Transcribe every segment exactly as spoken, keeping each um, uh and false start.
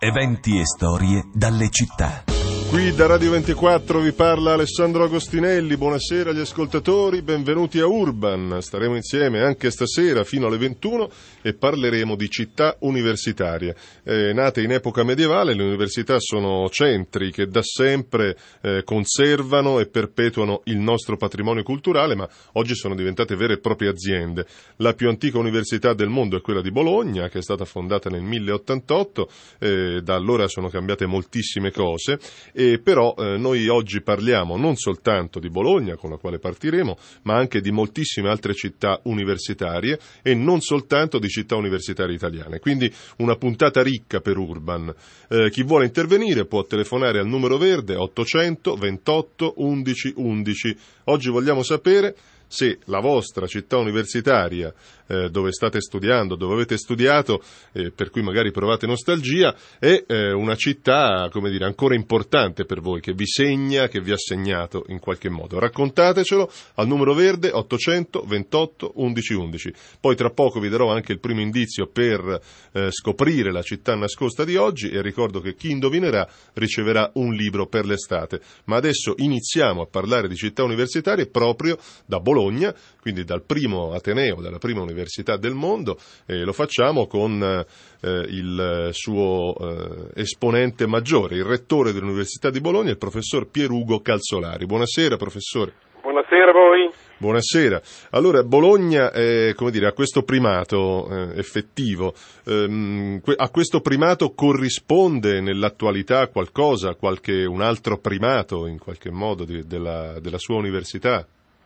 Eventi e storie dalle città. Qui da Radio ventiquattro vi parla Alessandro Agostinelli, buonasera agli ascoltatori, benvenuti a Urban. Staremo insieme anche stasera fino alle ventuno e parleremo di città universitarie. Eh, nate in epoca medievale, le università sono centri che da sempre eh, conservano e perpetuano il nostro patrimonio culturale, ma oggi sono diventate vere e proprie aziende. La più antica università del mondo è quella di Bologna, che è stata fondata nel mille ottantotto, eh, da allora sono cambiate moltissime cose. E però eh, noi oggi parliamo non soltanto di Bologna, con la quale partiremo, ma anche di moltissime altre città universitarie e non soltanto di città universitarie italiane. Quindi una puntata ricca per Urban. Eh, chi vuole intervenire può telefonare al numero verde ottocento ventotto undici undici. Oggi vogliamo sapere se la vostra città universitaria, eh, dove state studiando, dove avete studiato, eh, per cui magari provate nostalgia, è eh, una città, come dire, ancora importante per voi, che vi segna, che vi ha segnato in qualche modo. Raccontatecelo al numero verde ottocento ventotto undici undici. Poi tra poco vi darò anche il primo indizio per eh, scoprire la città nascosta di oggi e ricordo che chi indovinerà riceverà un libro per l'estate. Ma adesso iniziamo a parlare di città universitarie proprio da Bologna. Bologna, quindi dal primo ateneo, dalla prima università del mondo, e lo facciamo con eh, il suo eh, esponente maggiore, il rettore dell'Università di Bologna, il professor Pierugo Calzolari. Buonasera, professore. Buonasera a voi. Buonasera. Allora, Bologna eh, come dire, ha questo primato eh, effettivo. Ehm, que- a questo primato corrisponde nell'attualità qualcosa, qualche un altro primato in qualche modo di, della, della sua università?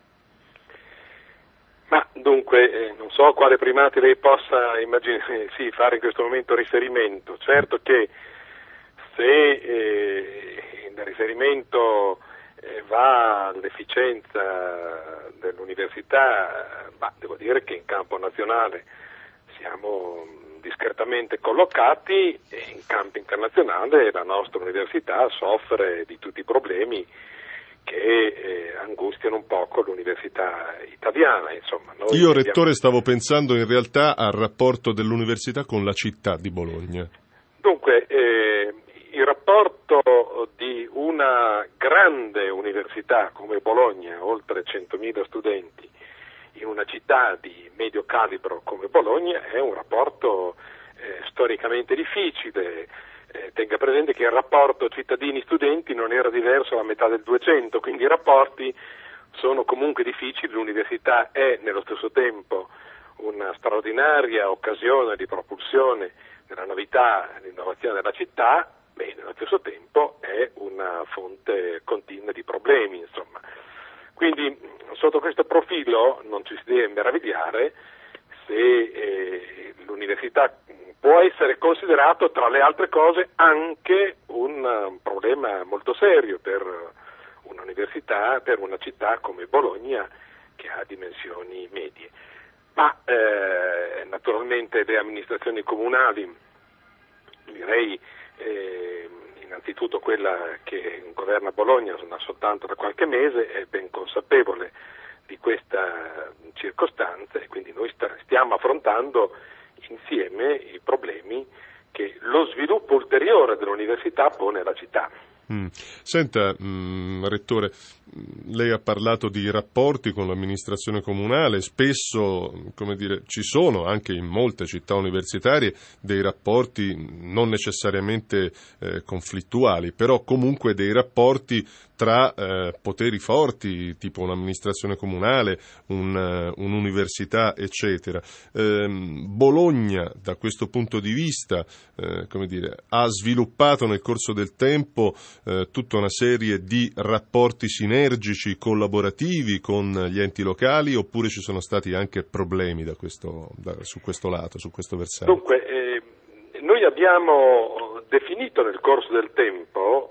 Ma dunque, eh, non so a quale primati lei possa immagin- sì, fare in questo momento riferimento. Certo che se eh, il riferimento eh, va all'efficienza dell'università, bah, devo dire che in campo nazionale siamo discretamente collocati e in campo internazionale la nostra università soffre di tutti i problemi che eh, angustiano un poco l'università italiana. Insomma, noi Io, abbiamo... rettore, stavo pensando in realtà al rapporto dell'università con la città di Bologna. Dunque, eh, il rapporto di una grande università come Bologna, oltre centomila studenti, in una città di medio calibro come Bologna, è un rapporto eh, storicamente difficile. Eh, tenga presente che il rapporto cittadini-studenti non era diverso alla metà del duecento, quindi i rapporti sono comunque difficili. L'università è nello stesso tempo una straordinaria occasione di propulsione della novità e dell'innovazione della città, e nello stesso tempo è una fonte continua di problemi, insomma. Quindi sotto questo profilo non ci si deve meravigliare se eh, l'università può essere considerato, tra le altre cose, anche un, un problema molto serio per un'università, per una città come Bologna, che ha dimensioni medie. Ma eh, naturalmente le amministrazioni comunali, direi eh, innanzitutto quella che governa Bologna da soltanto da qualche mese, è ben consapevole di questa circostanza e quindi noi stiamo affrontando insieme i problemi che lo sviluppo ulteriore dell'università pone alla città. Mm. Senta, mm, rettore, lei ha parlato di rapporti con l'amministrazione comunale, spesso, come dire, ci sono anche in molte città universitarie dei rapporti non necessariamente eh, conflittuali, però comunque dei rapporti tra eh, poteri forti, tipo un'amministrazione comunale, un, uh, un'università, eccetera. Eh, Bologna, da questo punto di vista, eh, come dire, ha sviluppato nel corso del tempo eh, tutta una serie di rapporti sinergici, collaborativi con gli enti locali, oppure ci sono stati anche problemi da questo, da, su questo lato, su questo versante? Dunque, eh, noi abbiamo definito nel corso del tempo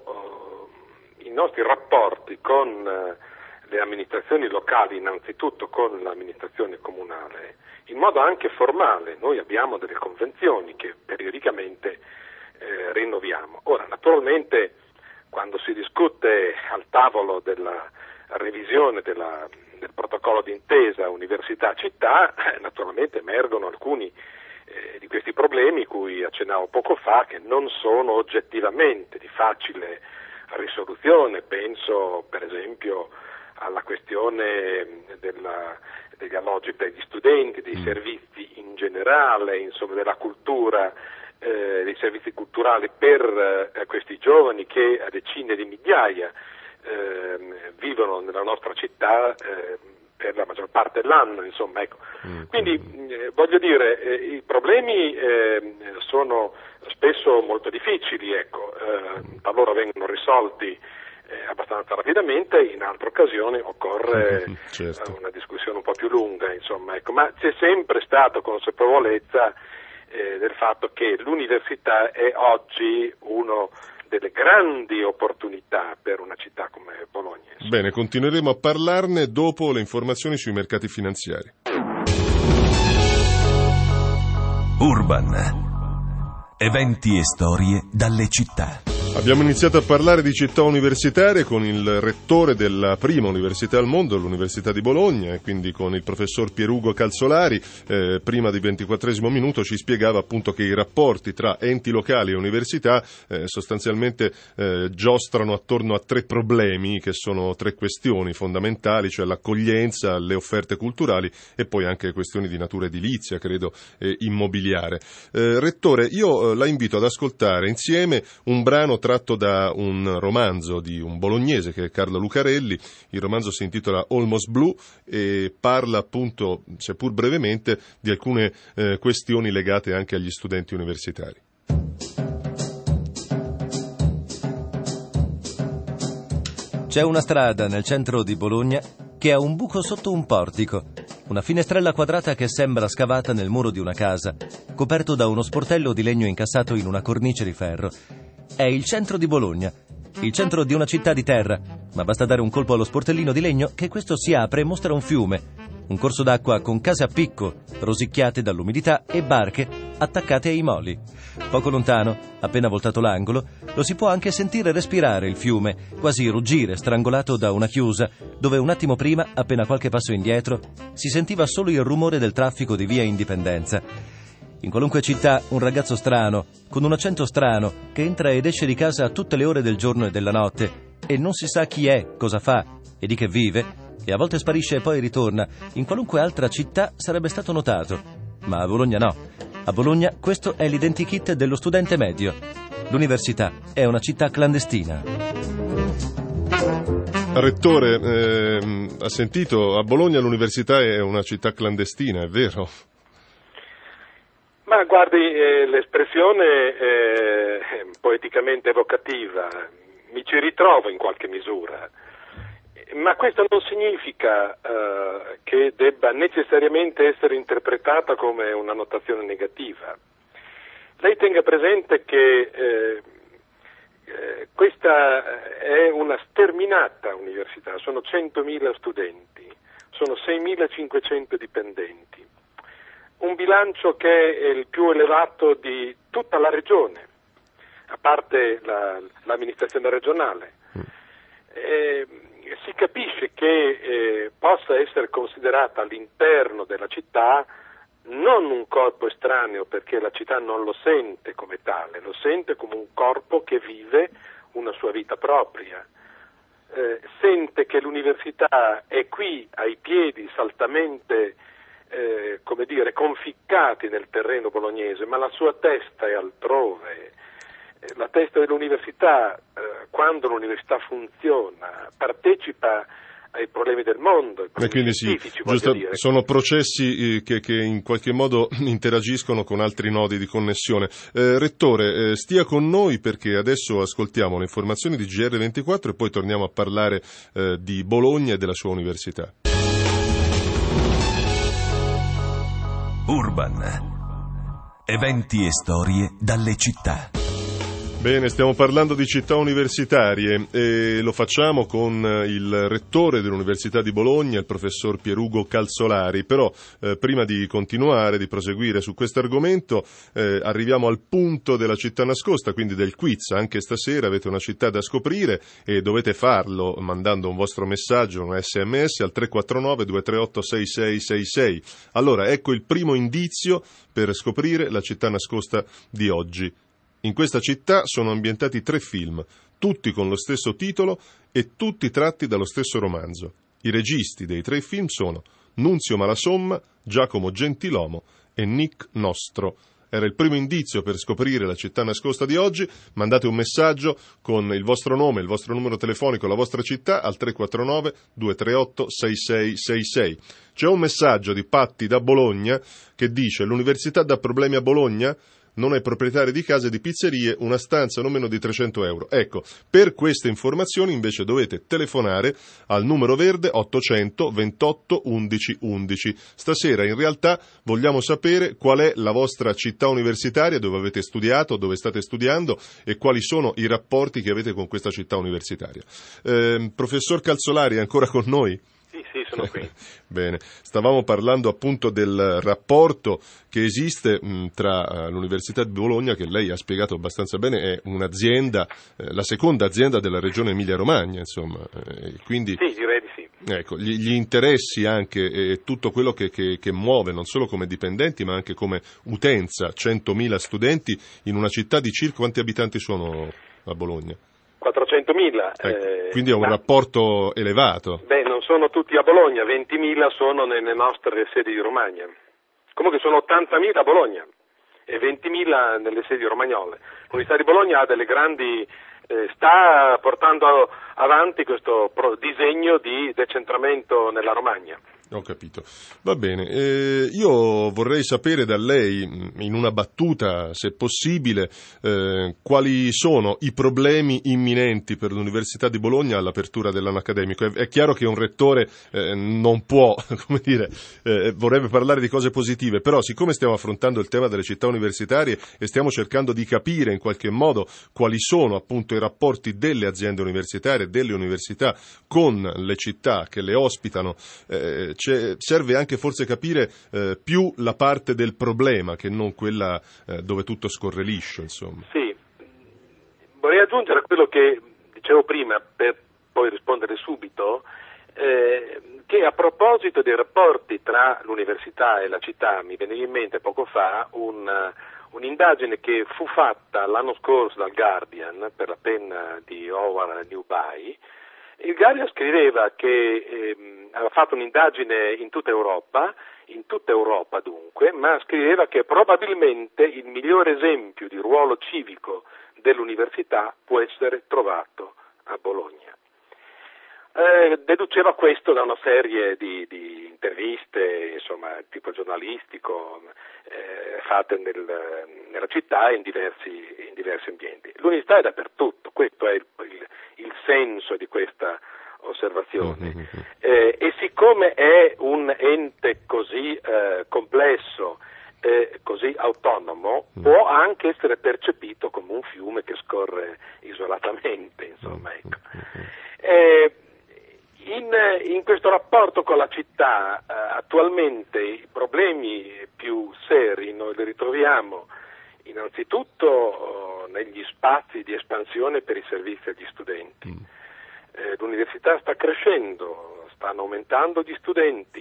i nostri rapporti con le amministrazioni locali, innanzitutto con l'amministrazione comunale, in modo anche formale. Noi abbiamo delle convenzioni che periodicamente eh, rinnoviamo. Ora, naturalmente, quando si discute al tavolo della revisione della, del protocollo d'intesa università-città, eh, naturalmente emergono alcuni eh, di questi problemi cui accennavo poco fa, che non sono oggettivamente di facile risoluzione. Penso per esempio alla questione della, degli alloggi per gli studenti, dei mm. servizi in generale, insomma della cultura, eh, dei servizi culturali per eh, questi giovani che a decine di migliaia eh, vivono nella nostra città eh, per la maggior parte dell'anno, insomma, ecco. Mm. Quindi eh, voglio dire, eh, i problemi eh, sono spesso molto difficili, ecco, eh, talora vengono risolti Eh, abbastanza rapidamente, in altre occasioni occorre certo. eh, una discussione un po' più lunga, insomma, ecco. Ma c'è sempre stata consapevolezza eh, del fatto che l'università è oggi una delle grandi opportunità per una città come Bologna. Insomma. Bene, continueremo a parlarne dopo le informazioni sui mercati finanziari. Urban. Eventi e storie dalle città. Abbiamo iniziato a parlare di città universitarie con il rettore della prima università al mondo, l'Università di Bologna, e quindi con il professor Pierugo Calzolari. Eh, prima di ventiquattresimo minuto ci spiegava appunto che i rapporti tra enti locali e università eh, sostanzialmente eh, giostrano attorno a tre problemi, che sono tre questioni fondamentali, cioè l'accoglienza, le offerte culturali e poi anche questioni di natura edilizia, credo, eh, immobiliare. Eh, rettore, io eh, la invito ad ascoltare insieme un brano tratto da un romanzo di un bolognese che è Carlo Lucarelli. Il romanzo si intitola Almost Blue e parla appunto, seppur brevemente, di alcune eh, questioni legate anche agli studenti universitari. C'è una strada nel centro di Bologna che ha un buco sotto un portico, una finestrella quadrata che sembra scavata nel muro di una casa, coperto da uno sportello di legno incassato in una cornice di ferro. È il centro di Bologna, il centro di una città di terra, ma basta dare un colpo allo sportellino di legno che questo si apre e mostra un fiume, un corso d'acqua con case a picco, rosicchiate dall'umidità e barche attaccate ai moli. Poco lontano, appena voltato l'angolo, lo si può anche sentire respirare il fiume, quasi ruggire strangolato da una chiusa, dove un attimo prima, appena qualche passo indietro, si sentiva solo il rumore del traffico di via Indipendenza. In qualunque città un ragazzo strano, con un accento strano, che entra ed esce di casa a tutte le ore del giorno e della notte e non si sa chi è, cosa fa e di che vive, e a volte sparisce e poi ritorna, in qualunque altra città sarebbe stato notato. Ma a Bologna no. A Bologna questo è l'identikit dello studente medio. L'università è una città clandestina. Rettore, eh, ha sentito, a Bologna l'università è una città clandestina, è vero? Ma guardi, eh, l'espressione eh, poeticamente evocativa, mi ci ritrovo in qualche misura, ma questo non significa eh, che debba necessariamente essere interpretata come una notazione negativa. Lei tenga presente che eh, eh, questa è una sterminata università, sono centomila studenti, sono seimilacinquecento dipendenti. Un bilancio che è il più elevato di tutta la regione, a parte la, l'amministrazione regionale. Eh, si capisce che eh, possa essere considerata all'interno della città non un corpo estraneo, perché la città non lo sente come tale, lo sente come un corpo che vive una sua vita propria. Eh, sente che l'università è qui ai piedi saltamente Eh, come dire, conficcati nel terreno bolognese, ma la sua testa è altrove. Eh, la testa dell'università, eh, quando l'università funziona, partecipa ai problemi del mondo, e quindi sì, giusto, dire. Sono processi eh, che, che in qualche modo interagiscono con altri nodi di connessione. Eh, Rettore, eh, stia con noi perché adesso ascoltiamo le informazioni di G R ventiquattro e poi torniamo a parlare eh, di Bologna e della sua università. Urban. Eventi e storie dalle città. Bene, stiamo parlando di città universitarie e lo facciamo con il rettore dell'Università di Bologna, il professor Pierugo Calzolari. Però eh, prima di continuare, di proseguire su questo argomento, eh, arriviamo al punto della città nascosta, quindi del quiz. Anche stasera avete una città da scoprire e dovete farlo mandando un vostro messaggio, un sms al tre quattro nove due tre otto sei sei sei sei. Allora, ecco il primo indizio per scoprire la città nascosta di oggi. In questa città sono ambientati tre film, tutti con lo stesso titolo e tutti tratti dallo stesso romanzo. I registi dei tre film sono Nunzio Malasomma, Giacomo Gentilomo e Nick Nostro. Era il primo indizio per scoprire la città nascosta di oggi. Mandate un messaggio con il vostro nome, il vostro numero telefonico, la vostra città al tre quattro nove due tre otto sei sei sei sei. C'è un messaggio di Patti da Bologna che dice: l'università dà problemi a Bologna? Non è proprietario di case e di pizzerie, una stanza non meno di trecento euro. Ecco, per queste informazioni invece dovete telefonare al numero verde ottocento ventotto undici undici. Stasera in realtà vogliamo sapere qual è la vostra città universitaria, dove avete studiato, dove state studiando e quali sono i rapporti che avete con questa città universitaria. Eh, professor Calzolari, è ancora con noi? Sì, sì, sono qui. Bene, stavamo parlando appunto del rapporto che esiste mh, tra uh, l'Università di Bologna, che lei ha spiegato abbastanza bene, è un'azienda, eh, la seconda azienda della regione Emilia-Romagna, insomma. Eh, quindi, sì, direi di sì. Ecco, gli, gli interessi anche e tutto quello che, che, che muove, non solo come dipendenti, ma anche come utenza, centomila studenti in una città di circa quanti abitanti sono a Bologna? quattrocentomila. Ecco, eh, quindi è un ma, rapporto elevato. Beh, non sono tutti a Bologna, ventimila sono nelle nostre sedi di Romagna. Comunque sono ottantamila a Bologna e ventimila nelle sedi romagnole. L'Università di Bologna ha delle grandi, eh, sta portando avanti questo pro, disegno di decentramento nella Romagna. Ho capito. Va bene. Eh, io vorrei sapere da lei, in una battuta, se possibile, eh, quali sono i problemi imminenti per l'Università di Bologna all'apertura dell'anno accademico. È, è chiaro che un rettore eh, non può, come dire, eh, vorrebbe parlare di cose positive, però siccome stiamo affrontando il tema delle città universitarie e stiamo cercando di capire in qualche modo quali sono appunto i rapporti delle aziende universitarie, delle università con le città che le ospitano, eh, serve anche forse capire eh, più la parte del problema che non quella eh, dove tutto scorre liscio, insomma. Sì, vorrei aggiungere quello che dicevo prima per poi rispondere subito, eh, che a proposito dei rapporti tra l'università e la città mi veniva in mente poco fa un, un'indagine che fu fatta l'anno scorso dal Guardian per la penna di Howard Newby. Il Guardian scriveva che ehm, aveva fatto un'indagine in tutta Europa, in tutta Europa dunque, ma scriveva che probabilmente il migliore esempio di ruolo civico dell'università può essere trovato a Bologna. Eh, deduceva questo da una serie di, di interviste, insomma, tipo giornalistico, eh, fatte nel, nella città e in diversi, in diversi ambienti. L'università è dappertutto, questo è il, il, il senso di questa osservazione. Eh, e siccome è un ente così eh, complesso, eh, così autonomo, può anche essere percepito come un fiume che scorre isolatamente, insomma, ecco. Eh, In, in questo rapporto con la città eh, attualmente i problemi più seri noi li ritroviamo innanzitutto oh, negli spazi di espansione per i servizi agli studenti. Eh, l'università sta crescendo, stanno aumentando gli studenti,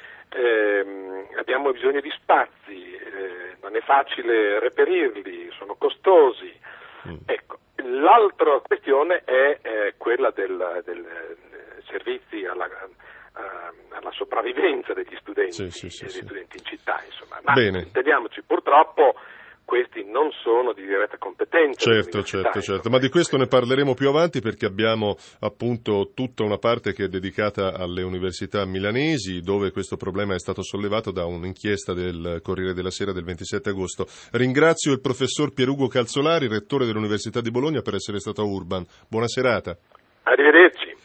eh, abbiamo bisogno di spazi, eh, non è facile reperirli, sono costosi. Ecco, l'altra questione è eh, quella del, del servizi alla, alla sopravvivenza degli studenti, sì, sì, sì, e degli sì. studenti in città, insomma. Ma Bene. Intendiamoci, purtroppo questi non sono di diretta competenza. Certo, certo, certo, ma di questo ne parleremo più avanti perché abbiamo appunto tutta una parte che è dedicata alle università milanesi, dove questo problema è stato sollevato da un'inchiesta del Corriere della Sera del ventisette agosto. Ringrazio il professor Pierugo Calzolari, rettore dell'Università di Bologna, per essere stato a Urban. Buona serata. Arrivederci.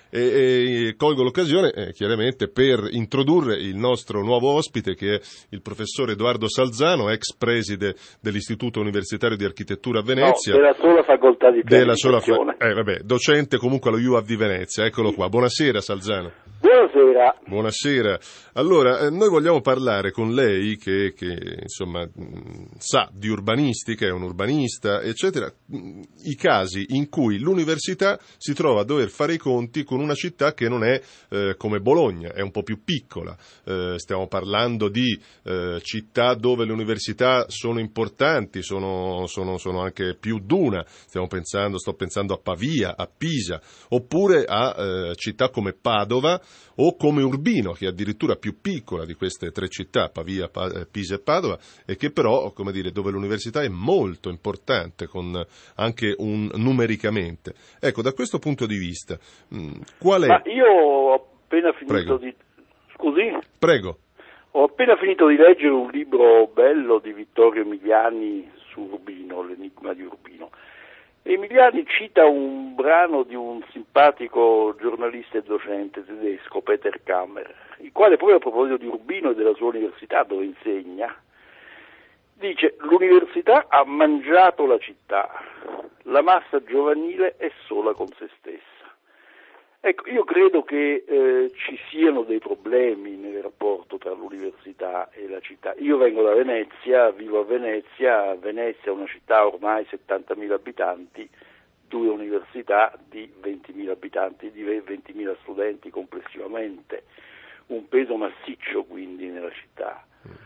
E, e colgo l'occasione eh, chiaramente per introdurre il nostro nuovo ospite, che è il professor Edoardo Salzano, ex preside dell'Istituto Universitario di Architettura a Venezia. No, della sola facoltà di della sola fa- pianificazione. eh, vabbè, docente comunque allo U A V di Venezia, eccolo qua. Buonasera Salzano. Buonasera. Buonasera. Allora, eh, noi vogliamo parlare con lei che, che insomma mh, sa di urbanistica, è un urbanista, eccetera, mh, i casi in cui l'università si trova a dover fare i conti con una città che non è eh, come Bologna, è un po' più piccola. Eh, stiamo parlando di eh, città dove le università sono importanti, sono, sono, sono anche più d'una. Stiamo pensando, sto pensando a Pavia, a Pisa, oppure a eh, città come Padova o come Urbino, che è addirittura più piccola di queste tre città, Pavia, Pisa e Padova, e che però, come dire, dove l'università è molto importante, con anche un numericamente. Ecco, da questo punto di vista, mh, qual è... Ma io ho appena finito Prego. di... Scusi? Prego. Ho appena finito di leggere un libro bello di Vittorio Emiliani su Urbino, l'enigma di Urbino. Emiliani cita un brano di un simpatico giornalista e docente tedesco, Peter Kammer, il quale proprio a proposito di Urbino e della sua università dove insegna, dice: l'università ha mangiato la città, la massa giovanile è sola con se stessa. Ecco, io credo che eh, ci siano dei problemi nel rapporto tra l'università e la città. Io vengo da Venezia, vivo a Venezia, Venezia è una città ormai settantamila abitanti, due università di ventimila abitanti, di ventimila studenti complessivamente, un peso massiccio quindi nella città.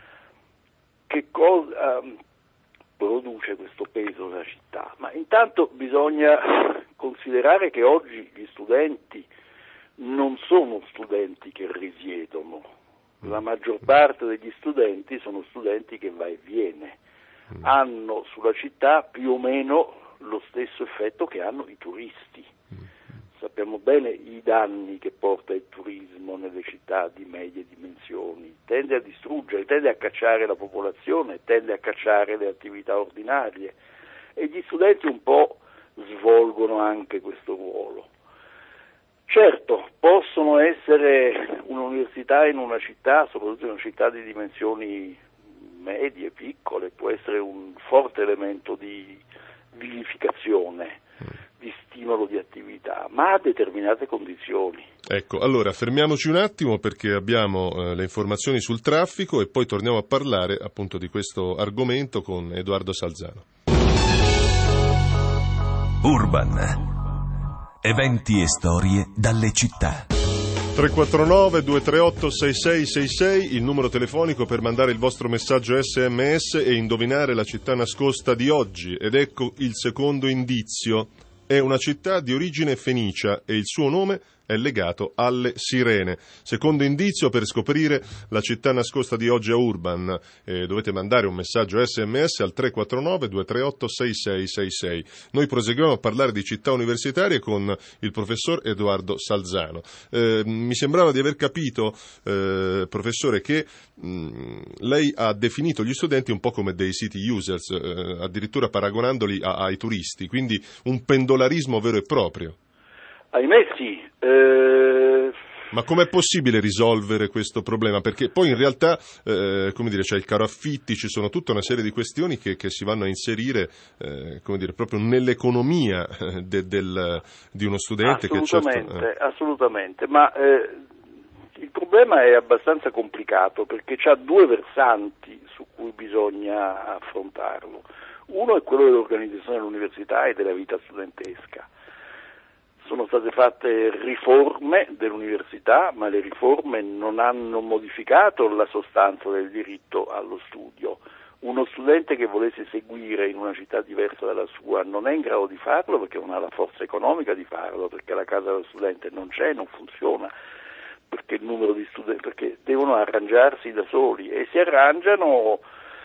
Che cosa um, produce questo peso nella città? Ma intanto bisogna considerare che oggi gli studenti non sono studenti che risiedono, la maggior parte degli studenti sono studenti che va e viene, hanno sulla città più o meno lo stesso effetto che hanno i turisti. Sappiamo bene i danni che porta il turismo nelle città di medie dimensioni, tende a distruggere, tende a cacciare la popolazione, tende a cacciare le attività ordinarie, e gli studenti un po' svolgono anche questo ruolo. Certo, possono essere un'università in una città, soprattutto in una città di dimensioni medie, piccole, può essere un forte elemento di vivificazione, di stimolo di attività, ma a determinate condizioni. Ecco, allora fermiamoci un attimo perché abbiamo eh, le informazioni sul traffico e poi torniamo a parlare appunto di questo argomento con Edoardo Salzano. Urban. Eventi e storie dalle città. tre quattro nove due tre otto sei sei sei sei, il numero telefonico per mandare il vostro messaggio sms e indovinare la città nascosta di oggi. Ed ecco il secondo indizio. È una città di origine fenicia e il suo nome è legato alle sirene. Secondo indizio per scoprire la città nascosta di oggi a Urban. Eh, dovete mandare un messaggio sms al tre quattro nove due tre otto sei sei sei sei. Noi proseguiamo a parlare di città universitarie con il professor Edoardo Salzano. Eh, mi sembrava di aver capito, eh, professore, che mh, lei ha definito gli studenti un po' come dei city users, eh, addirittura paragonandoli a, ai turisti, quindi un pendolarismo vero e proprio. Ahimè sì. Eh... Ma com'è possibile risolvere questo problema? Perché poi in realtà, eh, come dire, c'è il caro affitti, ci sono tutta una serie di questioni che, che si vanno a inserire, eh, come dire, proprio nell'economia de, del, di uno studente. Assolutamente, che certo, eh. assolutamente, ma eh, il problema è abbastanza complicato perché c'ha due versanti su cui bisogna affrontarlo. Uno è quello dell'organizzazione dell'università e della vita studentesca. Sono state fatte riforme dell'università, ma le riforme non hanno modificato la sostanza del diritto allo studio. Uno studente che volesse seguire in una città diversa dalla sua non è in grado di farlo perché non ha la forza economica di farlo, perché la casa dello studente non c'è, non funziona, perché il numero di studenti, perché devono arrangiarsi da soli e si arrangiano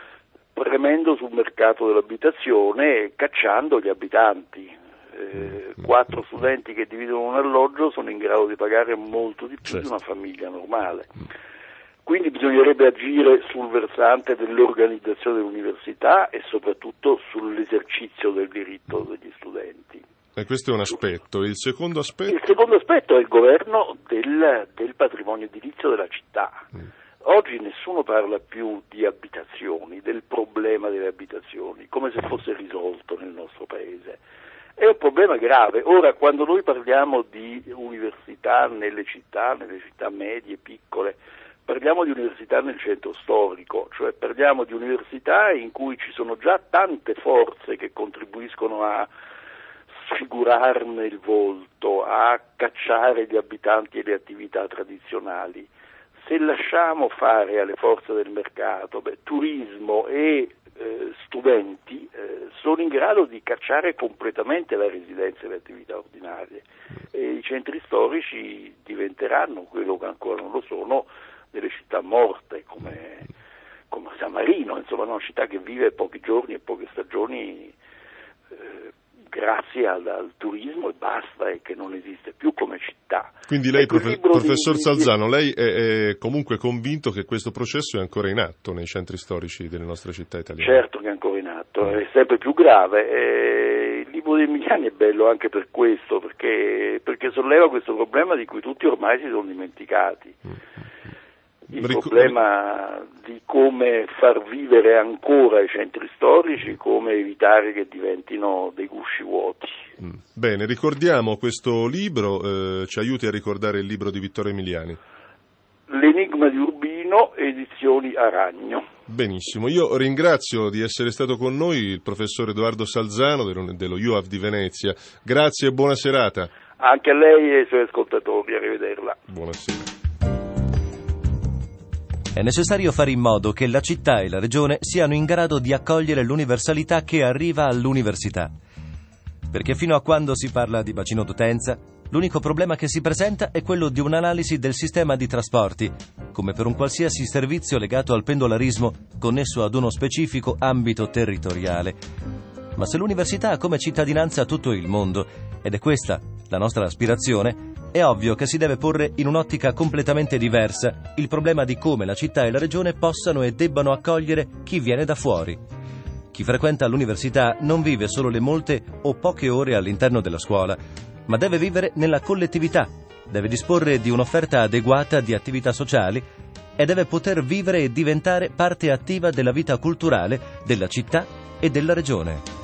premendo sul mercato dell'abitazione e cacciando gli abitanti. Eh, quattro studenti che dividono un alloggio sono in grado di pagare molto di più certo. di una famiglia normale. Quindi bisognerebbe agire sul versante dell'organizzazione dell'università e soprattutto sull'esercizio del diritto degli studenti. E questo è un aspetto. Il secondo aspetto? Il secondo aspetto è il governo del, del patrimonio edilizio della città. Mm. Oggi nessuno parla più di abitazioni, del problema delle abitazioni, come se fosse risolto nel nostro paese. È un problema grave. Ora, quando noi parliamo di università nelle città, nelle città medie, piccole, parliamo di università nel centro storico, cioè parliamo di università in cui ci sono già tante forze che contribuiscono a sfigurarne il volto, a cacciare gli abitanti e le attività tradizionali. Se lasciamo fare alle forze del mercato, beh, turismo e eh, studenti eh, sono in grado di cacciare completamente la residenza e le attività ordinarie, e i centri storici diventeranno, quello che ancora non lo sono, delle città morte come, come San Marino, insomma una città che vive pochi giorni e poche stagioni eh, grazie al, al turismo e basta, e che non esiste più come città. Quindi lei, profe- professor di, Salzano, lei è, è comunque convinto che questo processo è ancora in atto nei centri storici delle nostre città italiane? Certo che è ancora in atto, è sempre più grave. E il libro dei Emiliani è bello anche per questo, perché, perché solleva questo problema di cui tutti ormai si sono dimenticati. Il Ric- problema di come far vivere ancora i centri storici, come evitare che diventino dei gusci vuoti. Bene, ricordiamo questo libro, eh, ci aiuti a ricordare il libro di Vittorio Emiliani. L'enigma di Urbino, edizioni Aragno. Benissimo, io ringrazio di essere stato con noi il professor Edoardo Salzano dello U A V di Venezia. Grazie e buona serata. Anche a lei e ai suoi ascoltatori, arrivederla. Buonasera. È necessario fare in modo che la città e la regione siano in grado di accogliere l'universalità che arriva all'università. Perché fino a quando si parla di bacino d'utenza, l'unico problema che si presenta è quello di un'analisi del sistema di trasporti, come per un qualsiasi servizio legato al pendolarismo connesso ad uno specifico ambito territoriale. Ma se l'università ha come cittadinanza tutto il mondo, ed è questa la nostra aspirazione, è ovvio che si deve porre in un'ottica completamente diversa il problema di come la città e la regione possano e debbano accogliere chi viene da fuori. Chi frequenta l'università non vive solo le molte o poche ore all'interno della scuola, ma deve vivere nella collettività, deve disporre di un'offerta adeguata di attività sociali e deve poter vivere e diventare parte attiva della vita culturale della città e della regione.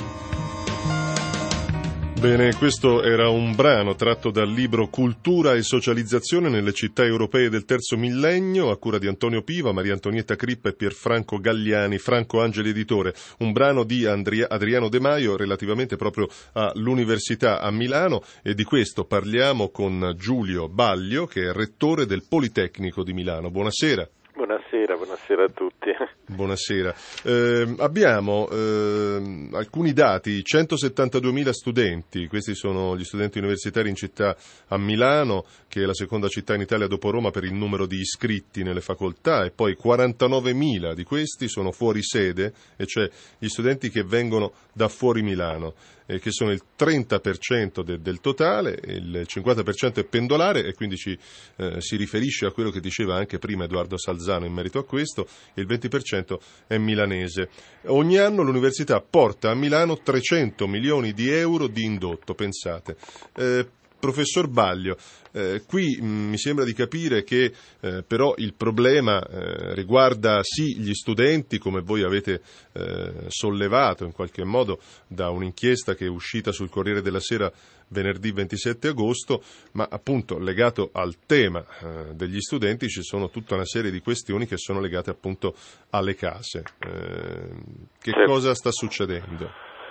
Bene, questo era un brano tratto dal libro Cultura e socializzazione nelle città europee del terzo millennio, a cura di Antonio Piva, Maria Antonietta Crippa e Pierfranco Galliani, Franco Angeli editore, un brano di Andria- Adriano De Maio relativamente proprio all'Università a Milano, e di questo parliamo con Giulio Baglio, che è rettore del Politecnico di Milano. Buonasera. Buonasera, buonasera a tutti. Buonasera. Eh, abbiamo eh, alcuni dati, centosettantaduemila studenti, questi sono gli studenti universitari in città a Milano, che è la seconda città in Italia dopo Roma per il numero di iscritti nelle facoltà, e poi quarantanovemila di questi sono fuori sede, e cioè gli studenti che vengono da fuori Milano, eh, che sono il trenta per cento de- del totale, il cinquanta per cento è pendolare, e quindi ci, eh, si riferisce a quello che diceva anche prima Edoardo Salzano in merito a questo, e il venti per cento è milanese. Ogni anno l'università porta a Milano trecento milioni di euro di indotto, pensate. Eh, Professor Baglio, eh, qui mh, mi sembra di capire che eh, però il problema eh, riguarda sì gli studenti, come voi avete eh, sollevato in qualche modo da un'inchiesta che è uscita sul Corriere della Sera venerdì ventisette agosto, ma appunto legato al tema eh, degli studenti ci sono tutta una serie di questioni che sono legate appunto alle case. Eh, che certo. Cosa sta succedendo?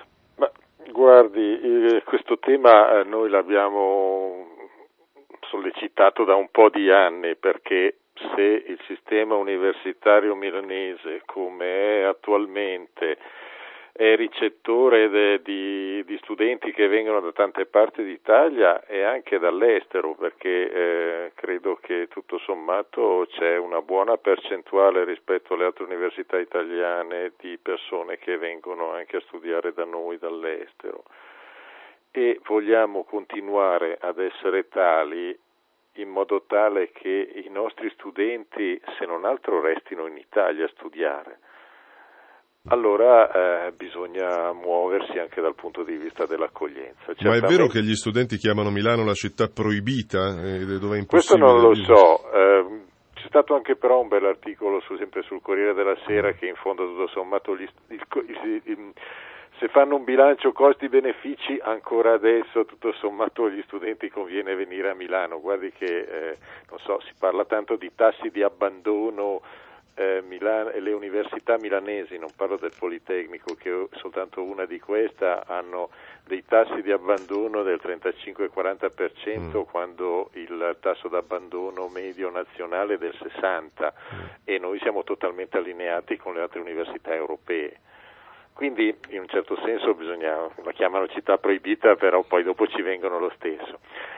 Guardi, eh, questo tema eh, noi l'abbiamo sollecitato da un po' di anni, perché se il sistema universitario milanese, come è attualmente, è ricettore de, di, di studenti che vengono da tante parti d'Italia e anche dall'estero, perché eh, credo che tutto sommato c'è una buona percentuale rispetto alle altre università italiane di persone che vengono anche a studiare da noi dall'estero, e vogliamo continuare ad essere tali in modo tale che i nostri studenti, se non altro, restino in Italia a studiare. allora eh, bisogna muoversi anche dal punto di vista dell'accoglienza. Ma Certamente, è vero che gli studenti chiamano Milano la città proibita, eh, dove è impossibile? Questo non lo vivere? so, eh, c'è stato anche però un bell'articolo su, sempre sul Corriere della Sera, che in fondo tutto sommato gli, il, il, il, se fanno un bilancio costi-benefici ancora adesso tutto sommato agli studenti conviene venire a Milano. Guardi che eh, non so, si parla tanto di tassi di abbandono. Eh, Milan- le università milanesi, non parlo del Politecnico, che soltanto una di queste, hanno dei tassi di abbandono del trentacinque quaranta per cento mm. quando il tasso d'abbandono medio nazionale è del sessanta per cento mm. e noi siamo totalmente allineati con le altre università europee. Quindi in un certo senso bisogna, la chiamano città proibita, però poi dopo ci vengono lo stesso.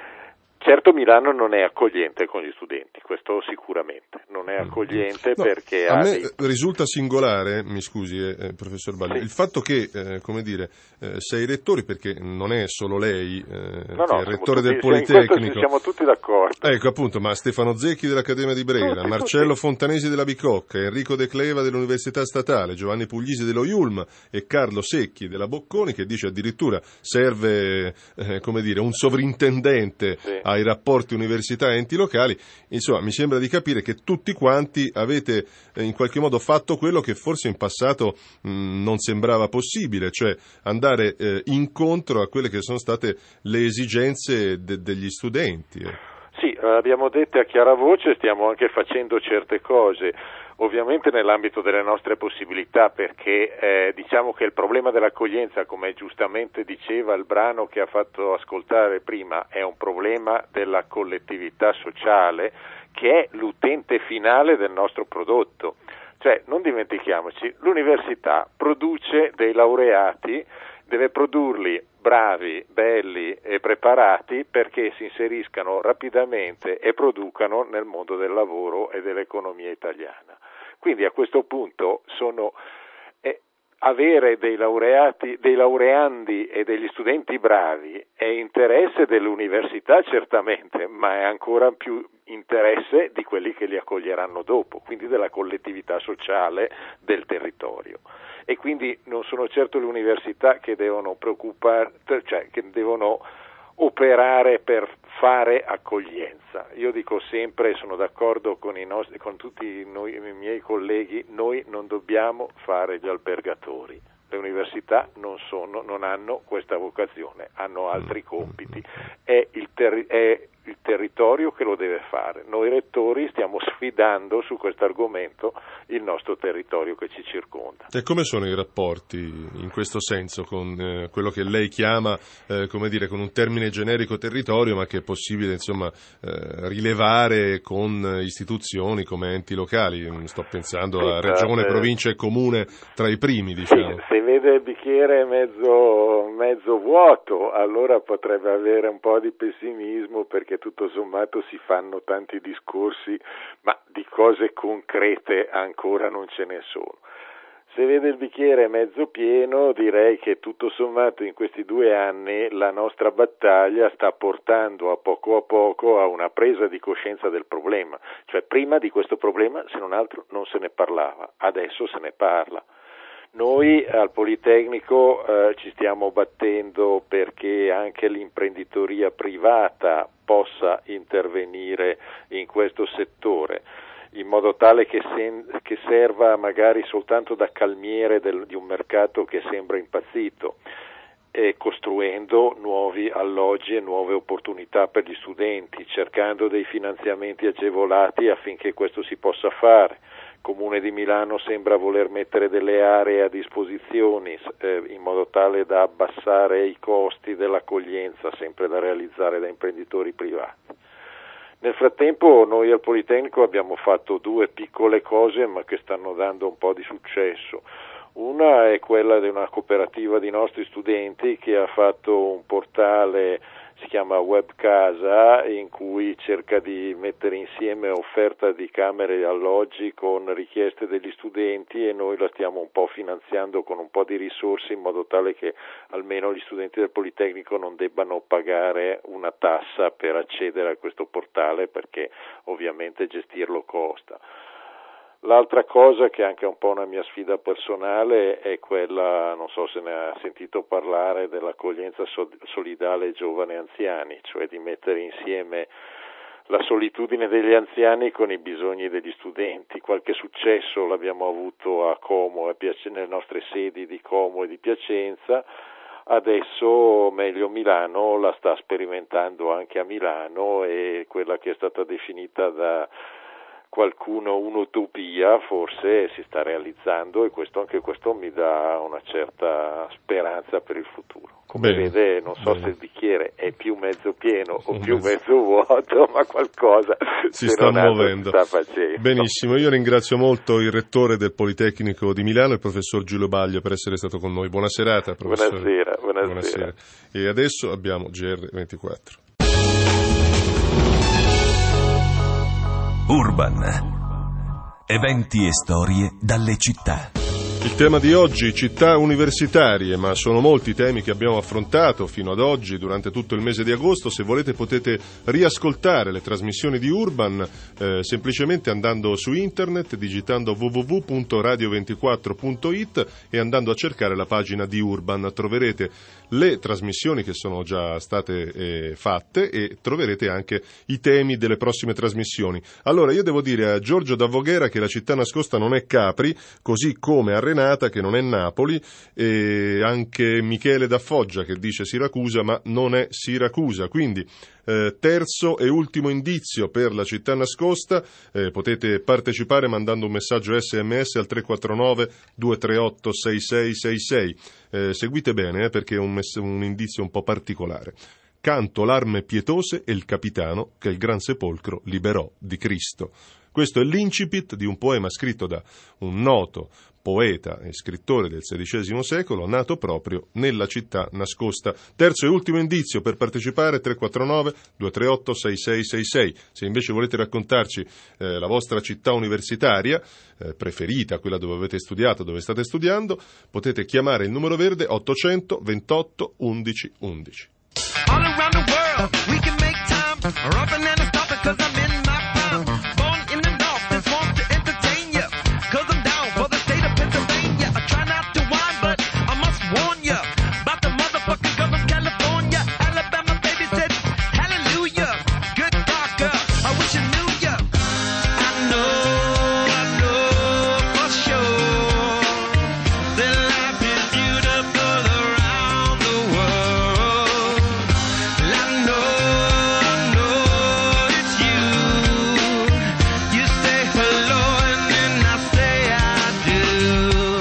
Certo, Milano non è accogliente con gli studenti, questo sicuramente, non è accogliente no, perché a ha me dei... risulta singolare, mi scusi eh, professor Balli, sì. il fatto che, eh, come dire, eh, sei rettori, perché non è solo lei eh, no, che no, è rettore tutti, del Politecnico. Siamo tutti d'accordo. Ecco appunto, ma Stefano Zecchi dell'Accademia di Brera, tutti, Marcello tutti. Fontanesi della Bicocca, Enrico De Cleva dell'Università Statale, Giovanni Puglisi dello Iulm e Carlo Secchi della Bocconi, che dice addirittura serve, eh, come dire, un sovrintendente sì. ai rapporti universitari università e enti locali. Insomma, mi sembra di capire che tutti quanti avete eh, in qualche modo fatto quello che forse in passato mh, non sembrava possibile, cioè andare eh, incontro a quelle che sono state le esigenze de- degli studenti. Sì, abbiamo detto a chiara voce, stiamo anche facendo certe cose, ovviamente nell'ambito delle nostre possibilità, perché eh, diciamo che il problema dell'accoglienza, come giustamente diceva il brano che ha fatto ascoltare prima, è un problema della collettività sociale, che è l'utente finale del nostro prodotto. Cioè, non dimentichiamoci, l'università produce dei laureati, deve produrli bravi, belli e preparati perché si inseriscano rapidamente e producano nel mondo del lavoro e dell'economia italiana. Quindi a questo punto sono eh, avere dei laureati, dei laureandi e degli studenti bravi è interesse dell'università certamente, ma è ancora più interesse di quelli che li accoglieranno dopo, quindi della collettività sociale del territorio. E quindi non sono certo le università che devono preoccupare, cioè che devono operare per fare accoglienza. Io dico sempre, sono d'accordo con i nostri, con tutti noi, i miei colleghi, noi non dobbiamo fare gli albergatori. Le università non sono, non hanno questa vocazione, hanno altri compiti. È il, terri- è il territorio che lo deve fare. Noi rettori stiamo sfidando su questo argomento il nostro territorio che ci circonda. E come sono i rapporti in questo senso con eh, quello che lei chiama, eh, come dire, con un termine generico territorio, ma che è possibile insomma eh, rilevare con istituzioni come enti locali? Sto pensando sì, a regione, eh, provincia e comune tra i primi, diciamo. Sì, se vede il bicchiere mezzo, mezzo vuoto, allora potrebbe avere un po' di pessimismo, perché tutto sommato si fanno tanti discorsi, ma di cose concrete ancora non ce ne sono. Se vede il bicchiere mezzo pieno, direi che tutto sommato in questi due anni la nostra battaglia sta portando a poco a poco a una presa di coscienza del problema. Cioè, prima di questo problema, se non altro, non se ne parlava, adesso se ne parla. Noi al Politecnico eh, ci stiamo battendo perché anche l'imprenditoria privata possa intervenire in questo settore, in modo tale che, sen- che serva magari soltanto da calmiere del- di un mercato che sembra impazzito, e costruendo nuovi alloggi e nuove opportunità per gli studenti, cercando dei finanziamenti agevolati affinché questo si possa fare. Il Comune di Milano sembra voler mettere delle aree a disposizione eh, in modo tale da abbassare i costi dell'accoglienza, sempre da realizzare da imprenditori privati. Nel frattempo noi al Politecnico abbiamo fatto due piccole cose, ma che stanno dando un po' di successo. Una è quella di una cooperativa di nostri studenti che ha fatto un portale, si chiama Web Casa, in cui cerca di mettere insieme offerta di camere e alloggi con richieste degli studenti, e noi la stiamo un po' finanziando con un po' di risorse in modo tale che almeno gli studenti del Politecnico non debbano pagare una tassa per accedere a questo portale, perché ovviamente gestirlo costa. L'altra cosa, che è anche un po' una mia sfida personale, è quella, non so se ne ha sentito parlare, dell'accoglienza solidale giovani anziani, cioè di mettere insieme la solitudine degli anziani con i bisogni degli studenti. Qualche successo l'abbiamo avuto a Como, a Piac- nelle nostre sedi di Como e di Piacenza. Adesso meglio Milano la sta sperimentando anche a Milano, e quella che è stata definita da qualcuno un'utopia forse si sta realizzando, e questo anche questo mi dà una certa speranza per il futuro. Come bene, vede, non so bene. se il bicchiere è più mezzo pieno o più mezzo vuoto, ma qualcosa si sta muovendo. Sta facendo. Benissimo, io ringrazio molto il rettore del Politecnico di Milano, il professor Giulio Baglio, per essere stato con noi. Buona serata, professore. Buonasera, buonasera. buonasera. E adesso abbiamo G R ventiquattro. Urban. Eventi e storie dalle città. Il tema di oggi, città universitarie, ma sono molti i temi che abbiamo affrontato fino ad oggi durante tutto il mese di agosto. Se volete potete riascoltare le trasmissioni di Urban eh, semplicemente andando su internet, digitando w w w punto radio ventiquattro punto i t e andando a cercare la pagina di Urban. Troverete le trasmissioni che sono già state eh, fatte, e troverete anche i temi delle prossime trasmissioni. Allora, io devo dire a Giorgio da Voghera che la città nascosta non è Capri, così come a Renata che non è Napoli, e anche Michele da Foggia che dice Siracusa, ma non è Siracusa. Quindi eh, terzo e ultimo indizio per la città nascosta, eh, potete partecipare mandando un messaggio S M S al tre quattro nove due tre otto sei sei sei sei. Eh, seguite bene eh, perché è un, mess- un indizio un po' particolare. Canto l'arme pietose e il capitano che il gran sepolcro liberò di Cristo. Questo è l'incipit di un poema scritto da un noto poeta e scrittore del sedicesimo secolo, nato proprio nella città nascosta. Terzo e ultimo indizio per partecipare, tre quattro nove due tre otto sei sei sei sei. Se invece volete raccontarci eh, la vostra città universitaria eh, preferita, quella dove avete studiato, dove state studiando, potete chiamare il numero verde ottocento ventotto undici undici. All around the world, we can make time. Rough and stop it cause I'm in my prime. Born in the north, this wants to entertain you. Cause I'm down for the state of Pennsylvania. I try not to whine, but I must warn you about the motherfucking government California. Alabama baby said, hallelujah. Good God, girl, I wish you knew ya. I know, I know for sure that life is beautiful around the world. I know, I know it's you. You say hello and then I say I do.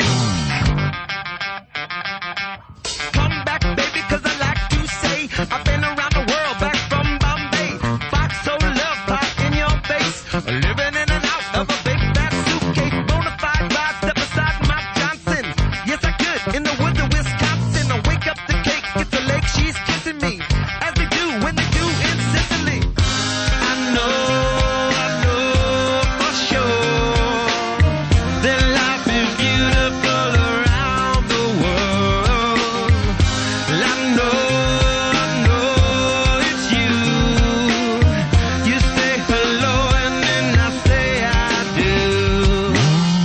Come back, baby, cause I like to say I've been around the world, back from Bombay. Fox so love pop in your face. Living in and out of a big fat suitcase. Bonafide ride, step aside Mike Johnson. Yes, I could, in the woods of Wisconsin. I wake up the cake, get the lake, she's kissing me. As they do when they do in Sicily. I know, I know for sure that life is beautiful around the world. I know, I know it's you. You say hello and then I say I do.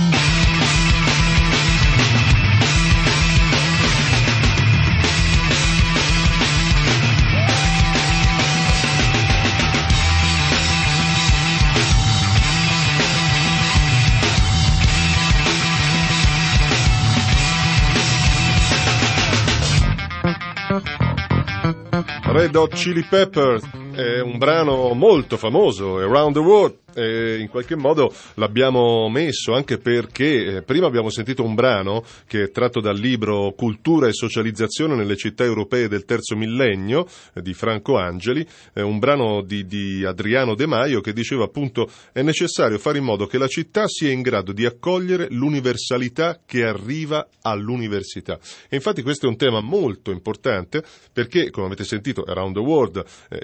Red Hot Chili Peppers è un brano molto famoso, Around the World, e in qualche modo l'abbiamo messo anche perché eh, prima abbiamo sentito un brano che è tratto dal libro Cultura e socializzazione nelle città europee del terzo millennio eh, di Franco Angeli, eh, un brano di, di Adriano De Maio che diceva appunto è necessario fare in modo che la città sia in grado di accogliere l'universalità che arriva all'università. E infatti questo è un tema molto importante perché, come avete sentito, Around the World, eh, quindi gli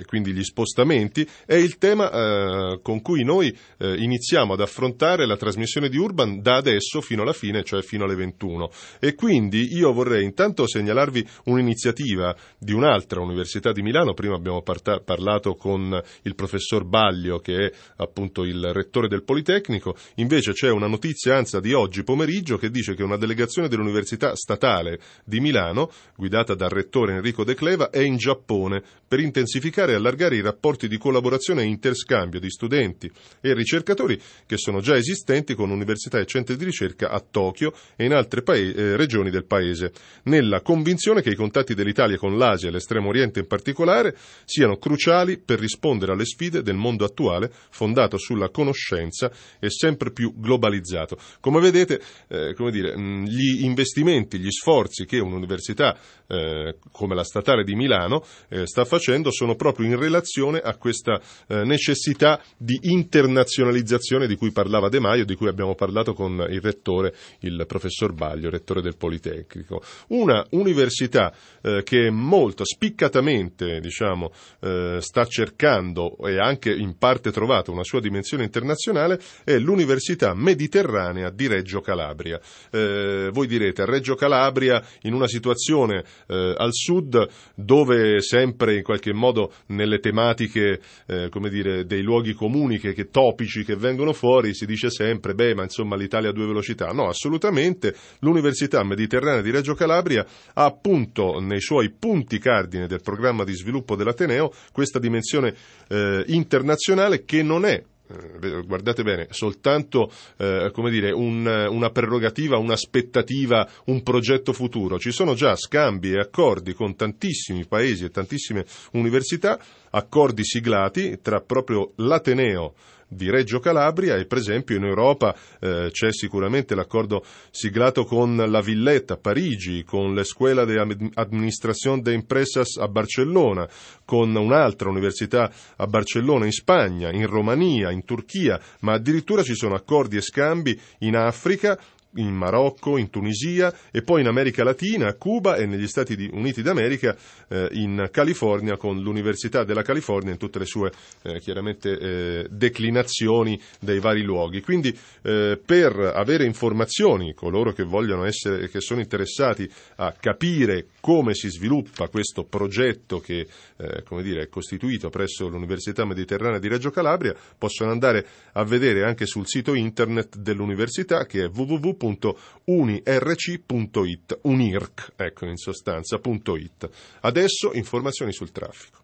spostamenti, è il tema eh, con cui noi eh, iniziamo ad affrontare la trasmissione di Urban da adesso fino alla fine, cioè fino alle ventuno. E quindi io vorrei intanto segnalarvi un'iniziativa di un'altra università di Milano. Prima abbiamo parta- parlato con il professor Baglio, che è appunto il rettore del Politecnico. Invece c'è una notizia ANSA di oggi pomeriggio che dice che una delegazione dell'Università Statale di Milano, guidata dal rettore Enrico De Cleva, è in Giappone per intensificare e allargare i rapporti di collaborazione e interscambio di studenti e ricercatori che sono già esistenti con università e centri di ricerca a Tokyo e in altre pae- eh, regioni del paese, nella convinzione che i contatti dell'Italia con l'Asia e l'Estremo Oriente in particolare siano cruciali per rispondere alle sfide del mondo attuale, fondato sulla conoscenza e sempre più globalizzato. Come vedete, eh, come dire, gli investimenti, gli sforzi che un'università eh, come la Statale di Milano eh, sta facendo sono proprio in relazione a questa eh, necessità di internazionalizzazione di cui parlava De Maio, di cui abbiamo parlato con il rettore, il professor Baglio, rettore del Politecnico. Una università eh, che molto spiccatamente, diciamo, eh, sta cercando e anche in parte trovato una sua dimensione internazionale è l'Università Mediterranea di Reggio Calabria. Eh, voi direte, a Reggio Calabria, in una situazione eh, al sud, dove sempre in qualche modo nelle tematiche eh, come dire, dei luoghi comuni che, che topici che vengono fuori si dice sempre, beh, ma insomma l'Italia ha due velocità. No, assolutamente. L'Università Mediterranea di Reggio Calabria ha appunto nei suoi punti cardine del programma di sviluppo dell'Ateneo questa dimensione eh, internazionale che non è, Eh, guardate bene, soltanto eh, come dire, un, una prerogativa, un'aspettativa, un progetto futuro. Ci sono già scambi e accordi con tantissimi paesi e tantissime università, accordi siglati tra proprio l'Ateneo di Reggio Calabria e per esempio in Europa eh, c'è sicuramente l'accordo siglato con la Villetta a Parigi, con l'Escuela de Administración de Empresas a Barcellona, con un'altra università a Barcellona in Spagna, in Romania, in Turchia, ma addirittura ci sono accordi e scambi in Africa, in Marocco, in Tunisia e poi in America Latina, a Cuba e negli Stati Uniti d'America, eh, in California, con l'Università della California in tutte le sue eh, chiaramente eh, declinazioni dei vari luoghi. Quindi eh, per avere informazioni, coloro che vogliono essere, che sono interessati a capire come si sviluppa questo progetto che eh, come dire, è costituito presso l'Università Mediterranea di Reggio Calabria, possono andare a vedere anche sul sito internet dell'università, che è w w w punto unirc punto it, unirc, ecco, in sostanza, punto it. Adesso informazioni sul traffico.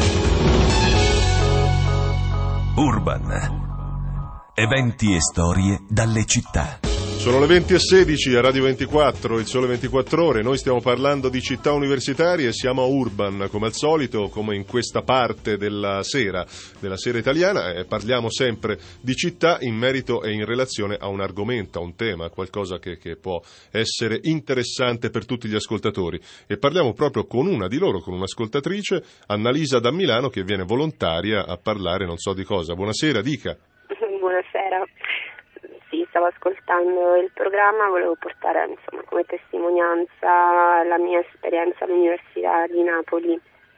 Urban. Eventi e storie dalle città. Sono le venti e sedici a Radio ventiquattro, il Sole ventiquattro Ore. Noi stiamo parlando di città universitarie, siamo a Urban come al solito, come in questa parte della sera, della sera italiana, e parliamo sempre di città in merito e in relazione a un argomento, a un tema, a qualcosa che, che può essere interessante per tutti gli ascoltatori. E parliamo proprio con una di loro, con un'ascoltatrice, Annalisa da Milano, che viene volontaria a parlare non so di cosa. Buonasera, dica. Buonasera. Sì, stavo ascoltando il programma, volevo portare insomma come testimonianza la mia esperienza all'Università di Napoli.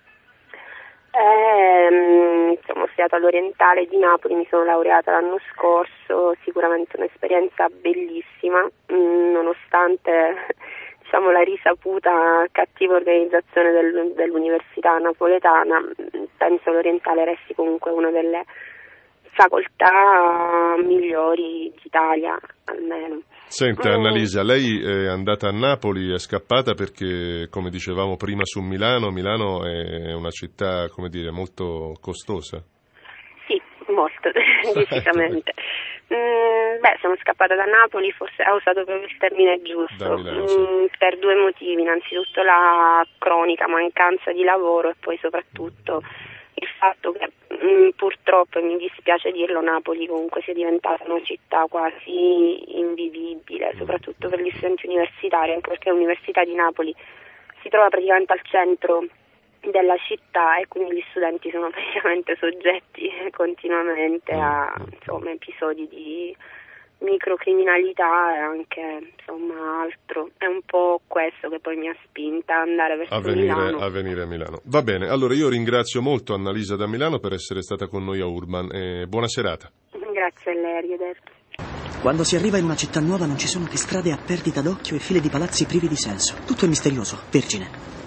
E, insomma, ho studiato all'Orientale di Napoli, mi sono laureata l'anno scorso, sicuramente un'esperienza bellissima, nonostante diciamo la risaputa cattiva organizzazione del, dell'Università napoletana. Penso l'Orientale resti comunque una delle facoltà migliori d'Italia, almeno. Senta eh, Annalisa, lei è andata a Napoli, è scappata perché, come dicevamo prima su Milano, Milano è una città, come dire, molto costosa? Sì, molto, decisamente. mm, beh, sono scappata da Napoli, forse ho usato proprio il termine giusto, Milano, sì. mm, per due motivi. Innanzitutto la cronica mancanza di lavoro e poi soprattutto il fatto che mh, purtroppo, e mi dispiace dirlo, Napoli comunque sia diventata una città quasi invivibile, soprattutto per gli studenti universitari, anche perché l'Università di Napoli si trova praticamente al centro della città e quindi gli studenti sono praticamente soggetti continuamente a insomma episodi di microcriminalità e anche insomma altro. È un po' questo che poi mi ha spinta ad andare verso a venire, Milano. a venire a Milano. Va bene, allora io ringrazio molto Annalisa da Milano per essere stata con noi a Urban e buona serata. Grazie a lei, arrivederci. Quando si arriva in una città nuova non ci sono che strade a perdita d'occhio e file di palazzi privi di senso. Tutto è misterioso, vergine.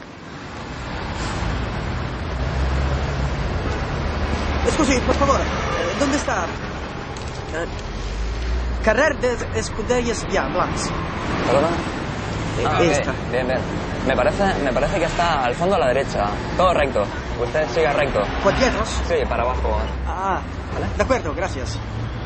Scusi, per favore, eh, dove sta? Eh, Carrer de Escudelles Blancs. ¿Perdona? Ah, ok. Esta. Bien, bien. Me parece, me parece que está al fondo a la derecha. Todo recto. Usted siga recto. Qua dietro? Sí, para abajo. Ah, ¿Vale? d'accordo, gracias.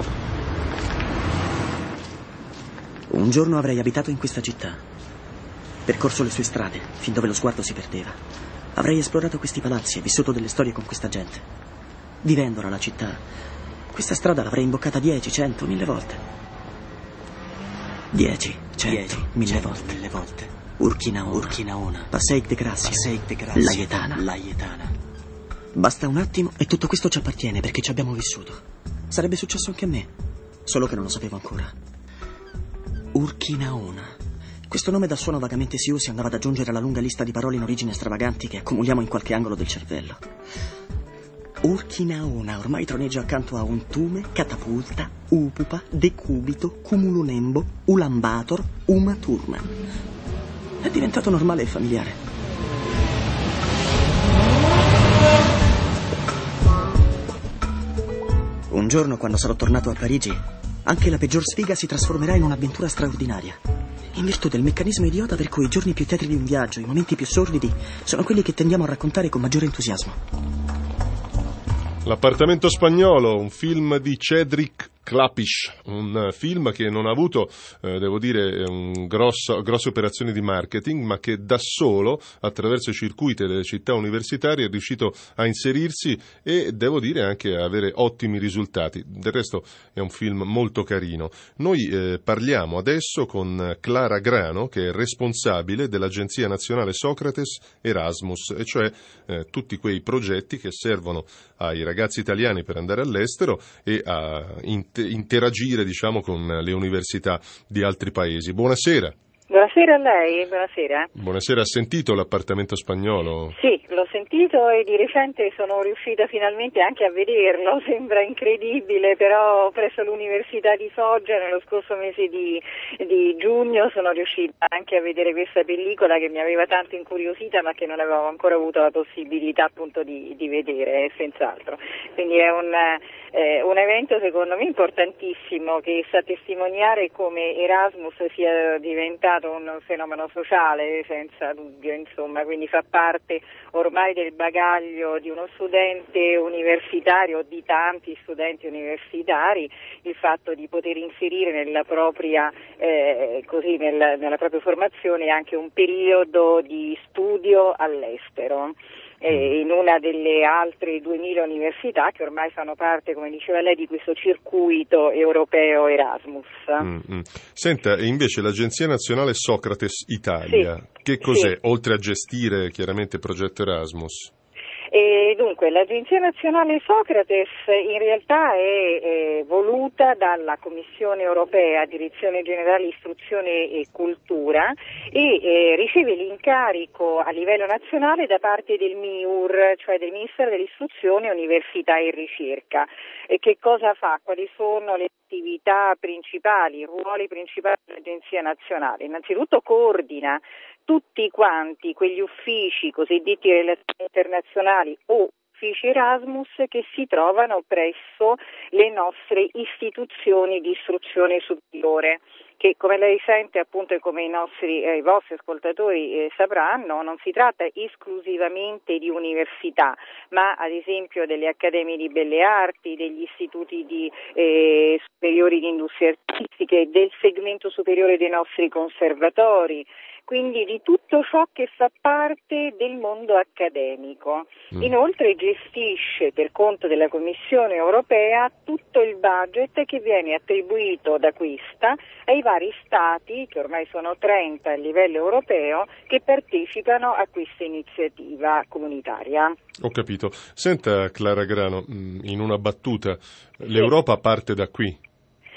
Un giorno avrei abitato in questa città, percorso le sue strade, fin dove lo sguardo si perdeva. Avrei esplorato questi palazzi e vissuto delle storie con questa gente. Vivendola la città, questa strada l'avrei imboccata dieci, cento, mille volte. Dieci, cento, mille volte. Mille volte. Urchinaona, Urchinaona, Passaic de Grazia, Passaic de Grazia, Laietana, Laietana. Basta un attimo e tutto questo ci appartiene perché ci abbiamo vissuto. Sarebbe successo anche a me, solo che non lo sapevo ancora. Urchinaona. Questo nome dal suono vagamente siosi andava ad aggiungere alla lunga lista di parole in origine stravaganti che accumuliamo in qualche angolo del cervello. Urchinaona ormai troneggia accanto a Untume, Catapulta, Upupa, Decubito, Cumulonembo, Ulambator, Uma Thurman. È diventato normale e familiare. Un giorno, quando sarò tornato a Parigi, anche la peggior sfiga si trasformerà in un'avventura straordinaria. In virtù del meccanismo idiota per cui i giorni più tetri di un viaggio, i momenti più sordidi, sono quelli che tendiamo a raccontare con maggiore entusiasmo. L'appartamento spagnolo, un film di Cedric Klapisch, un film che non ha avuto, eh, devo dire, un grosso, grosse operazioni di marketing, ma che da solo, attraverso i circuiti delle città universitarie, è riuscito a inserirsi e, devo dire, anche a avere ottimi risultati. Del resto è un film molto carino. Noi eh, parliamo adesso con Clara Grano, che è responsabile dell'Agenzia Nazionale Socrates Erasmus, e cioè eh, tutti quei progetti che servono ai ragazzi italiani per andare all'estero e a int- interagire, diciamo, con le università di altri paesi. Buonasera. Buonasera a lei, buonasera. Buonasera, ha sentito l'appartamento spagnolo? Sì, l'ho sentito e di recente sono riuscita finalmente anche a vederlo, sembra incredibile, però presso l'Università di Foggia nello scorso mese di, di giugno sono riuscita anche a vedere questa pellicola che mi aveva tanto incuriosita ma che non avevo ancora avuto la possibilità appunto di, di vedere, senz'altro. Quindi è un, eh, un evento secondo me importantissimo che sa testimoniare come Erasmus sia diventato un fenomeno sociale senza dubbio, insomma, quindi fa parte ormai del bagaglio di uno studente universitario o di tanti studenti universitari il fatto di poter inserire nella propria eh, così nel, nella propria formazione anche un periodo di studio all'estero. Eh, in una delle altre duemila università che ormai fanno parte, come diceva lei, di questo circuito europeo Erasmus. Mm-hmm. Senta, e invece l'Agenzia Nazionale Socrates Italia, sì, che cos'è, sì, oltre a gestire chiaramente il progetto Erasmus? E dunque l'Agenzia Nazionale Socrates in realtà è, è voluta dalla Commissione Europea, Direzione Generale Istruzione e Cultura, e eh, riceve l'incarico a livello nazionale da parte del M I U R, cioè del Ministero dell'Istruzione, Università e Ricerca. E che cosa fa? Quali sono le attività principali, i ruoli principali dell'Agenzia Nazionale? Innanzitutto coordina tutti quanti quegli uffici cosiddetti relazioni internazionali o uffici Erasmus che si trovano presso le nostre istituzioni di istruzione superiore, che come lei sente appunto e come i nostri eh, i vostri ascoltatori eh, sapranno, non si tratta esclusivamente di università, ma ad esempio delle accademie di belle arti, degli istituti di, eh, superiori di industrie artistiche, del segmento superiore dei nostri conservatori, quindi di tutto ciò che fa parte del mondo accademico. Mm. Inoltre gestisce per conto della Commissione Europea tutto il budget che viene attribuito da questa ai vari stati, che ormai sono trenta a livello europeo, che partecipano a questa iniziativa comunitaria. Ho capito. Senta Clara Grano, in una battuta, l'Europa parte da qui.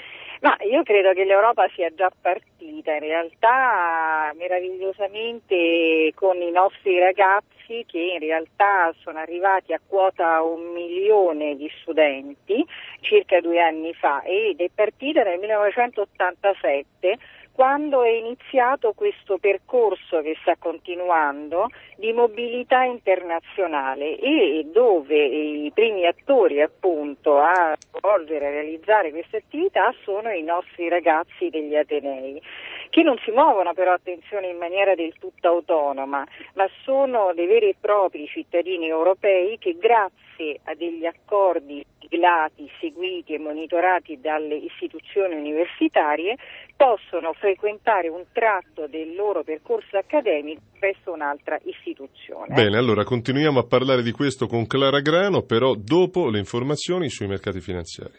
Ma io credo che l'Europa sia già partita, in realtà meravigliosamente con i nostri ragazzi che in realtà sono arrivati a quota un milione di studenti circa due anni fa ed è partita nel millenovecentottantasette, quando è iniziato questo percorso che sta continuando di mobilità internazionale e dove i primi attori appunto a svolgere, a realizzare queste attività sono i nostri ragazzi degli Atenei, che non si muovono però, attenzione, in maniera del tutto autonoma, ma sono dei veri e propri cittadini europei che grazie a degli accordi siglati, seguiti e monitorati dalle istituzioni universitarie possono frequentare un tratto del loro percorso accademico presso un'altra istituzione. Bene, allora continuiamo a parlare di questo con Clara Grano, però dopo le informazioni sui mercati finanziari.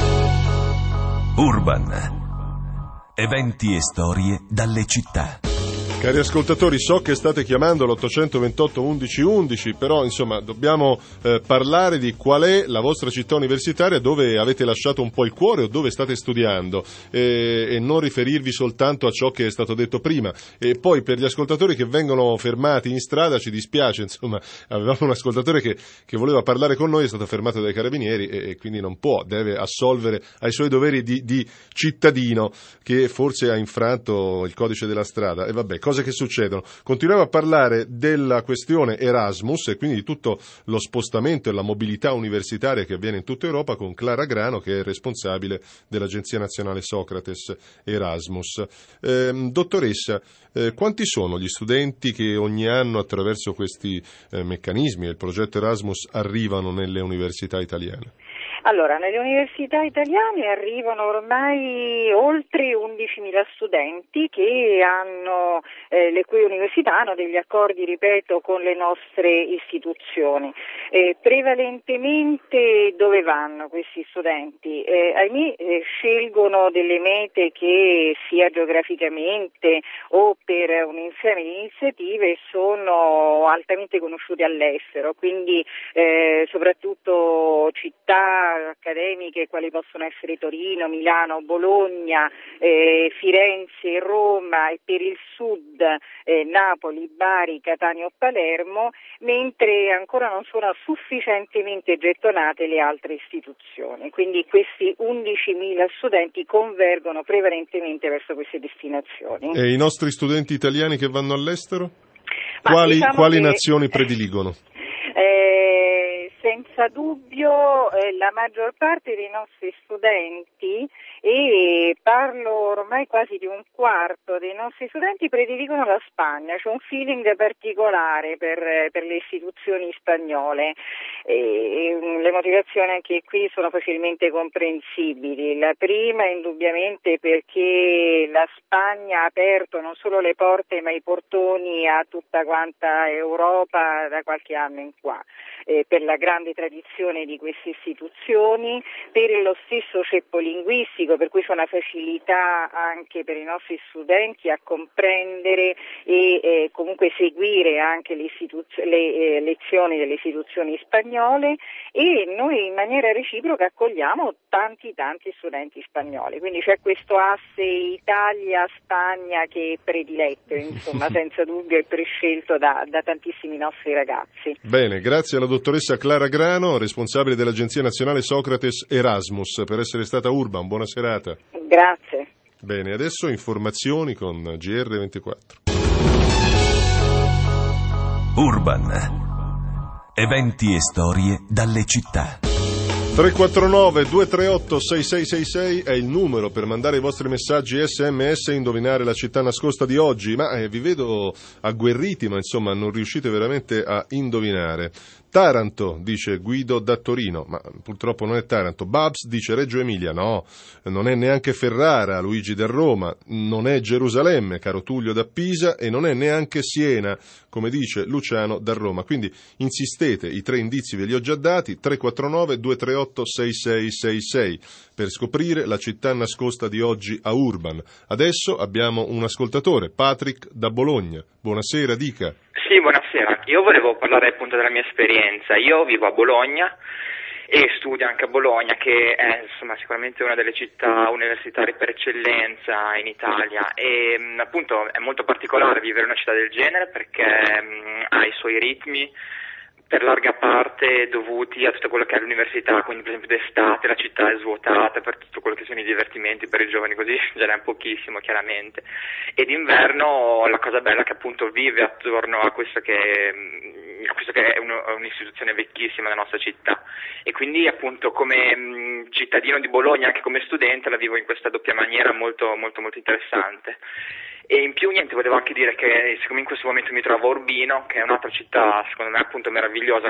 Urban. Eventi e storie dalle città. Cari ascoltatori, so che state chiamando all'ottocento ventotto undici undici, però insomma dobbiamo eh, parlare di qual è la vostra città universitaria dove avete lasciato un po' il cuore o dove state studiando eh, e non riferirvi soltanto a ciò che è stato detto prima. E poi per gli ascoltatori che vengono fermati in strada ci dispiace, insomma avevamo un ascoltatore che, che voleva parlare con noi, è stato fermato dai carabinieri e, e quindi non può, deve assolvere ai suoi doveri di, di cittadino che forse ha infranto il codice della strada e vabbè, cose che succedono. Continuiamo a parlare della questione Erasmus e quindi di tutto lo spostamento e la mobilità universitaria che avviene in tutta Europa con Clara Grano, che è responsabile dell'Agenzia Nazionale Socrates Erasmus. Eh, dottoressa, eh, quanti sono gli studenti che ogni anno attraverso questi eh, meccanismi e il progetto Erasmus arrivano nelle università italiane? Allora, nelle università italiane arrivano ormai oltre undicimila studenti che hanno, eh, le cui università hanno degli accordi, ripeto, con le nostre istituzioni. Eh, prevalentemente dove vanno questi studenti? Eh, ahimè, eh, scelgono delle mete che sia geograficamente o per un insieme di iniziative sono altamente conosciute all'estero, quindi eh, soprattutto città accademiche quali possono essere Torino, Milano, Bologna, eh, Firenze, Roma e per il sud eh, Napoli, Bari, Catania o Palermo, mentre ancora non sono sufficientemente gettonate le altre istituzioni. Quindi questi undicimila studenti convergono prevalentemente verso queste destinazioni. E i nostri studenti italiani che vanno all'estero? Quali, diciamo quali che... nazioni prediligono? Eh, senza dubbio eh, la maggior parte dei nostri studenti, e parlo ormai quasi di un quarto dei nostri studenti, prediligono la Spagna. C'è un feeling particolare per, per le istituzioni spagnole e le motivazioni anche qui sono facilmente comprensibili. La prima indubbiamente perché la Spagna ha aperto non solo le porte ma i portoni a tutta quanta Europa da qualche anno in qua, eh, per la grande tradizione di queste istituzioni, per lo stesso ceppo linguistico, per cui c'è una facilità anche per i nostri studenti a comprendere e eh, comunque seguire anche le, istituz- le eh, lezioni delle istituzioni spagnole, e noi in maniera reciproca accogliamo tanti tanti studenti spagnoli, quindi c'è questo asse Italia-Spagna che è prediletto, insomma senza dubbio è prescelto da, da tantissimi nostri ragazzi. Bene, grazie alla dottoressa Clara Grano, responsabile dell'Agenzia Nazionale Socrates Erasmus, per essere stata Urban. Buona serata. Grazie. Bene, adesso informazioni con G R ventiquattro. Urban. Eventi e storie dalle città. tre quattro nove due tre otto sei sei sei sei è il numero per mandare i vostri messaggi sms e indovinare la città nascosta di oggi, ma eh, vi vedo agguerriti, ma insomma non riuscite veramente a indovinare. Taranto, dice Guido da Torino, ma purtroppo non è Taranto. Babs dice Reggio Emilia, no, non è neanche Ferrara, Luigi da Roma, non è Gerusalemme, caro Tullio da Pisa, e non è neanche Siena, come dice Luciano da Roma. Quindi insistete, i tre indizi ve li ho già dati, tre quattro nove due tre otto sei sei sei sei, per scoprire la città nascosta di oggi a Urban. Adesso abbiamo un ascoltatore, Patrick da Bologna. Buonasera, dica. Sì, buonasera. Io volevo parlare appunto della mia esperienza. Io vivo a Bologna e studia anche a Bologna, che è insomma sicuramente una delle città universitarie per eccellenza in Italia, e mh, appunto è molto particolare vivere in una città del genere perché mh, ha i suoi ritmi per larga parte dovuti a tutto quello che è l'università, quindi per esempio d'estate la città è svuotata per tutto quello che sono i divertimenti per i giovani, così ce n'è un pochissimo chiaramente, e d'inverno la cosa bella è che appunto vive attorno a questo che, questo che è uno, un'istituzione vecchissima della nostra città, e quindi appunto come mh, cittadino di Bologna, anche come studente, la vivo in questa doppia maniera molto molto molto interessante. E in più niente, volevo anche dire che siccome in questo momento mi trovo a Urbino, che è un'altra città secondo me appunto meravigliosa,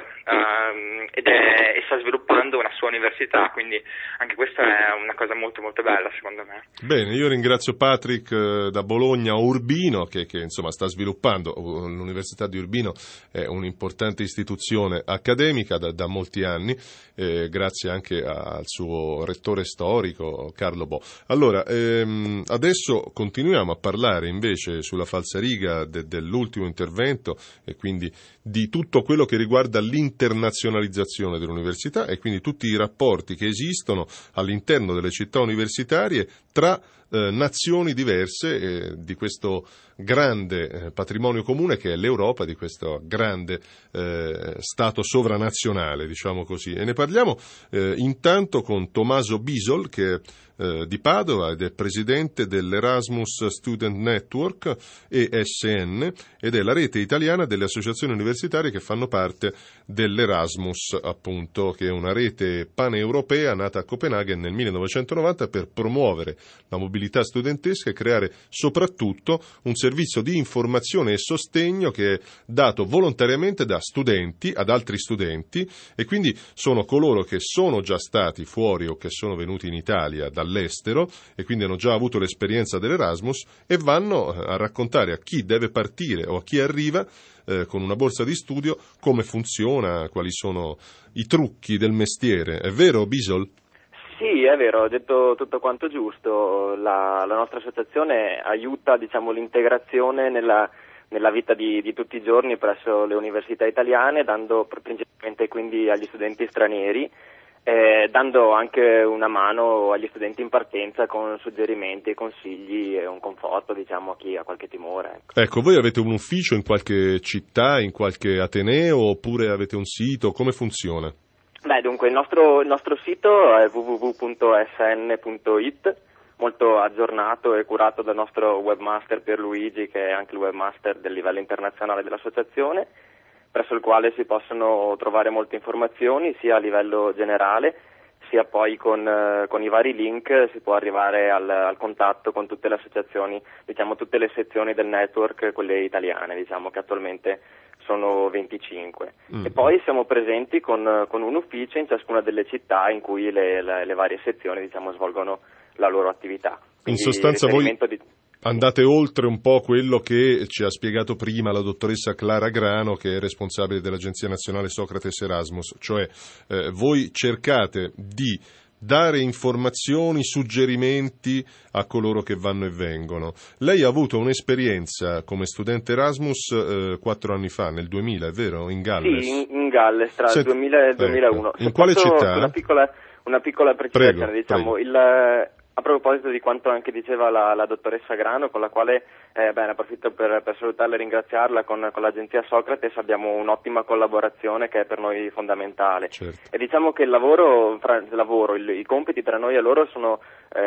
uh, ed è, e sta sviluppando una sua università, quindi anche questa è una cosa molto molto bella secondo me. Bene, io ringrazio Patrick eh, da Bologna a Urbino che, che insomma sta sviluppando. L'Università di Urbino è un'importante istituzione accademica da, da molti anni, eh, grazie anche a, al suo rettore storico Carlo Bo. Allora, ehm, adesso continuiamo a parlare invece sulla falsariga de, dell'ultimo intervento e quindi di tutto quello che riguarda l'internazionalizzazione dell'università e quindi tutti i rapporti che esistono all'interno delle città universitarie tra eh, nazioni diverse eh, di questo grande eh, patrimonio comune che è l'Europa, di questo grande eh, stato sovranazionale, diciamo così. E ne parliamo eh, intanto con Tommaso Bisol, che è eh, di Padova ed è presidente dell'Erasmus Student Network E S N ed è la rete italiana delle associazioni universitarie che fanno parte dell'Erasmus, appunto, che è una rete paneuropea nata a Copenaghen nel millenovecentonovanta per promuovere la mobilità studentesca e creare soprattutto un servizio di informazione e sostegno che è dato volontariamente da studenti ad altri studenti, e quindi sono coloro che sono già stati fuori o che sono venuti in Italia dall'estero e quindi hanno già avuto l'esperienza dell'Erasmus e vanno a raccontare a chi deve partire o a chi arriva eh, con una borsa di studio come funziona, quali sono i trucchi del mestiere. È vero, Bisol? Sì, è vero, ho detto tutto quanto giusto. La, la nostra associazione aiuta, diciamo, l'integrazione nella, nella vita di, di tutti i giorni presso le università italiane, dando principalmente quindi agli studenti stranieri, eh, dando anche una mano agli studenti in partenza con suggerimenti, consigli e un conforto, diciamo, a chi ha qualche timore. Ecco. Ecco, voi avete un ufficio in qualche città, in qualche ateneo, oppure avete un sito? Come funziona? Beh, dunque il nostro, il nostro sito è w w w punto s n punto i t, molto aggiornato e curato dal nostro webmaster Pierluigi, che è anche il webmaster del livello internazionale dell'associazione, presso il quale si possono trovare molte informazioni sia a livello generale sia poi con, eh, con i vari link si può arrivare al, al contatto con tutte le associazioni, diciamo tutte le sezioni del network, quelle italiane, diciamo che attualmente sono venticinque. Mm. E poi siamo presenti con, con un ufficio in ciascuna delle città in cui le, le, le varie sezioni, diciamo, svolgono la loro attività. Quindi in sostanza voi di... andate oltre un po' quello che ci ha spiegato prima la dottoressa Clara Grano, che è responsabile dell'Agenzia Nazionale Socrates Erasmus, cioè eh, voi cercate di dare informazioni, suggerimenti a coloro che vanno e vengono. Lei ha avuto un'esperienza come studente Erasmus eh, quattro anni fa, nel duemila, è vero? In Galles? Sì, in, in Galles, tra Se... il duemila e il duemilauno. Ecco. In quale città? Una piccola, una piccola precisazione, prego, diciamo, prego. Il... A proposito di quanto anche diceva la, la dottoressa Grano, con la quale eh, bene, approfitto per, per salutarla e ringraziarla, con, con l'agenzia Socrates abbiamo un'ottima collaborazione che è per noi fondamentale. Certo. E diciamo che il lavoro, fra, il lavoro il, i compiti tra noi e loro sono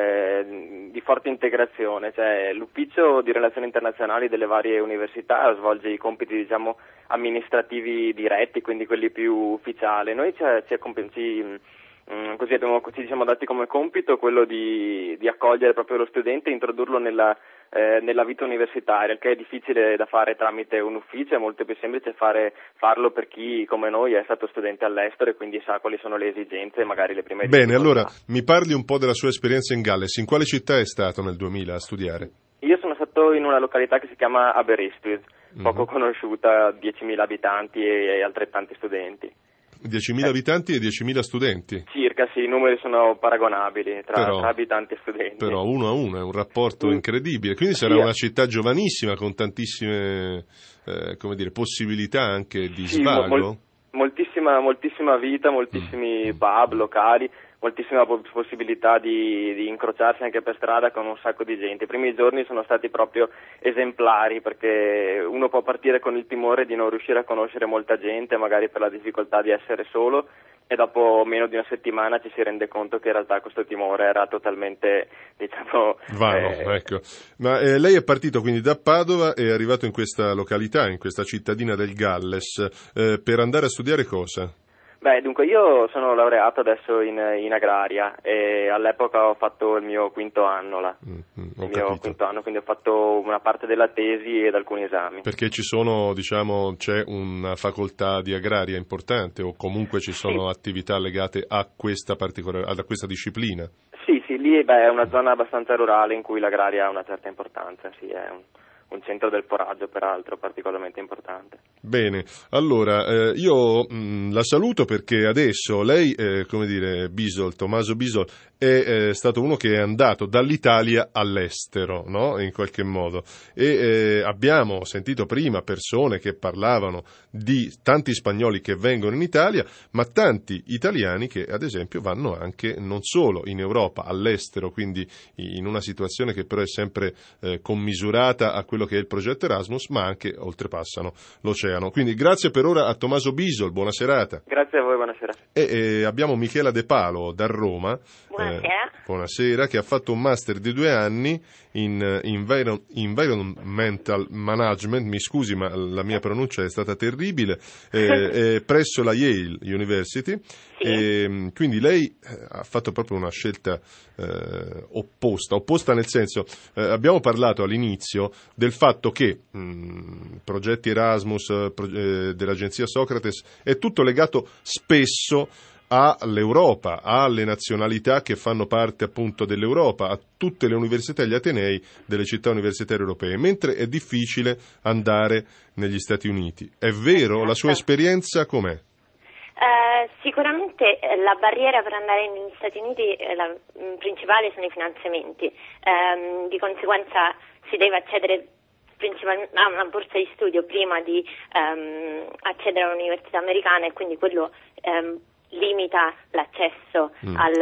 eh, di forte integrazione, cioè l'ufficio di relazioni internazionali delle varie università svolge i compiti, diciamo, amministrativi diretti, quindi quelli più ufficiali. Noi ci, ci, ci Mm, così abbiamo, ci siamo dati come compito quello di, di accogliere proprio lo studente e introdurlo nella, eh, nella vita universitaria, il che è difficile da fare tramite un ufficio, è molto più semplice fare, farlo per chi come noi è stato studente all'estero e quindi sa quali sono le esigenze e magari le prime Bene, allora mi parli un po' della sua esperienza in Galles. In quale città è stato nel duemila a studiare? Io sono stato in una località che si chiama Aberystwyth, mm-hmm. poco conosciuta, diecimila abitanti e, e altrettanti studenti. diecimila eh. abitanti e diecimila studenti? Circa, sì, i numeri sono paragonabili tra, però, tra abitanti e studenti. Però uno a uno, è un rapporto mm. incredibile. Quindi sarà sì, una città giovanissima con tantissime eh, come dire, possibilità anche di sì, svago? Mol- moltissima, moltissima vita, moltissimi pub, locali, moltissima possibilità di, di incrociarsi anche per strada con un sacco di gente. I primi giorni sono stati proprio esemplari, perché uno può partire con il timore di non riuscire a conoscere molta gente, magari per la difficoltà di essere solo, e dopo meno di una settimana ci si rende conto che in realtà questo timore era totalmente, diciamo, vano. Eh... Ecco. Ma eh, lei è partito quindi da Padova e è arrivato in questa località, in questa cittadina del Galles, eh, per andare a studiare cosa? Beh, dunque io sono laureato adesso in, in agraria e all'epoca ho fatto il mio quinto anno là, mm, mm, il mio capito. quinto anno, quindi ho fatto una parte della tesi ed alcuni esami. Perché ci sono, diciamo, c'è una facoltà di agraria importante o comunque ci sono sì. attività legate a questa particolare, a questa disciplina? Sì, sì, lì beh, è una zona abbastanza rurale in cui l'agraria ha una certa importanza, sì, è un... un centro del foraggio peraltro particolarmente importante. Bene, allora eh, io mh, la saluto perché adesso lei, eh, come dire, Bisol, Tommaso Bisol, è eh, stato uno che è andato dall'Italia all'estero, no? In qualche modo, e eh, abbiamo sentito prima persone che parlavano di tanti spagnoli che vengono in Italia, ma tanti italiani che ad esempio vanno anche non solo in Europa, all'estero, quindi in una situazione che però è sempre eh, commisurata a quello che è il progetto Erasmus, ma anche oltrepassano l'oceano. Quindi grazie per ora a Tommaso Bisol, buona serata. Grazie a voi, buonasera. E, e abbiamo Michela De Palo da Roma. Buonasera. Eh, buonasera, che ha fatto un master di due anni in environ, Environmental Management, mi scusi ma la mia pronuncia è stata terribile, eh, eh, presso la Yale University. Sì. E, quindi lei eh, ha fatto proprio una scelta eh, opposta, opposta nel senso, eh, abbiamo parlato all'inizio del fatto che mh, progetti Erasmus, pro, eh, dell'agenzia Socrates, è tutto legato spesso all'Europa, alle nazionalità che fanno parte appunto dell'Europa, a tutte le università e gli atenei delle città universitarie europee, mentre è difficile andare negli Stati Uniti. È vero? Esatto. La sua esperienza com'è? Eh, sicuramente la barriera per andare negli Stati Uniti eh, la principale sono i finanziamenti, eh, di conseguenza si deve accedere principalmente a una borsa di studio prima di ehm, accedere all'università americana, e quindi quello ehm, limita l'accesso mm. al,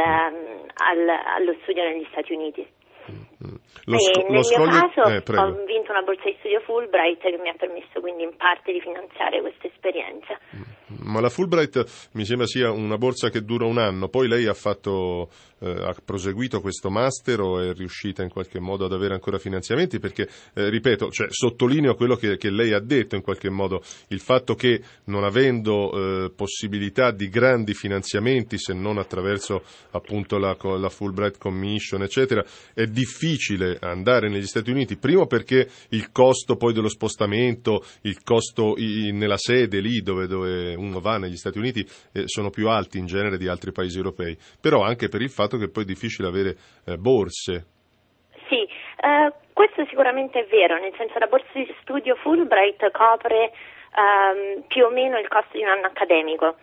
al, allo studio negli Stati Uniti. Mm. Lo sco- e nel lo mio scoglio... caso eh, ho vinto una borsa di studio Fulbright che mi ha permesso quindi in parte di finanziare questa esperienza. Ma la Fulbright mi sembra sia una borsa che dura un anno, poi lei ha fatto eh, ha proseguito questo master o è riuscita in qualche modo ad avere ancora finanziamenti? Perché, eh, ripeto, cioè, sottolineo quello che, che lei ha detto in qualche modo, il fatto che non avendo eh, possibilità di grandi finanziamenti, se non attraverso appunto la, la Fulbright Commission, eccetera, è difficile andare negli Stati Uniti, primo perché il costo poi dello spostamento, il costo i, nella sede lì dove, dove uno va negli Stati Uniti eh, sono più alti in genere di altri paesi europei, però anche per il fatto che poi è difficile avere eh, borse. Sì, eh, questo sicuramente è vero, nel senso la borsa di studio Fulbright copre ehm, più o meno il costo di un anno accademico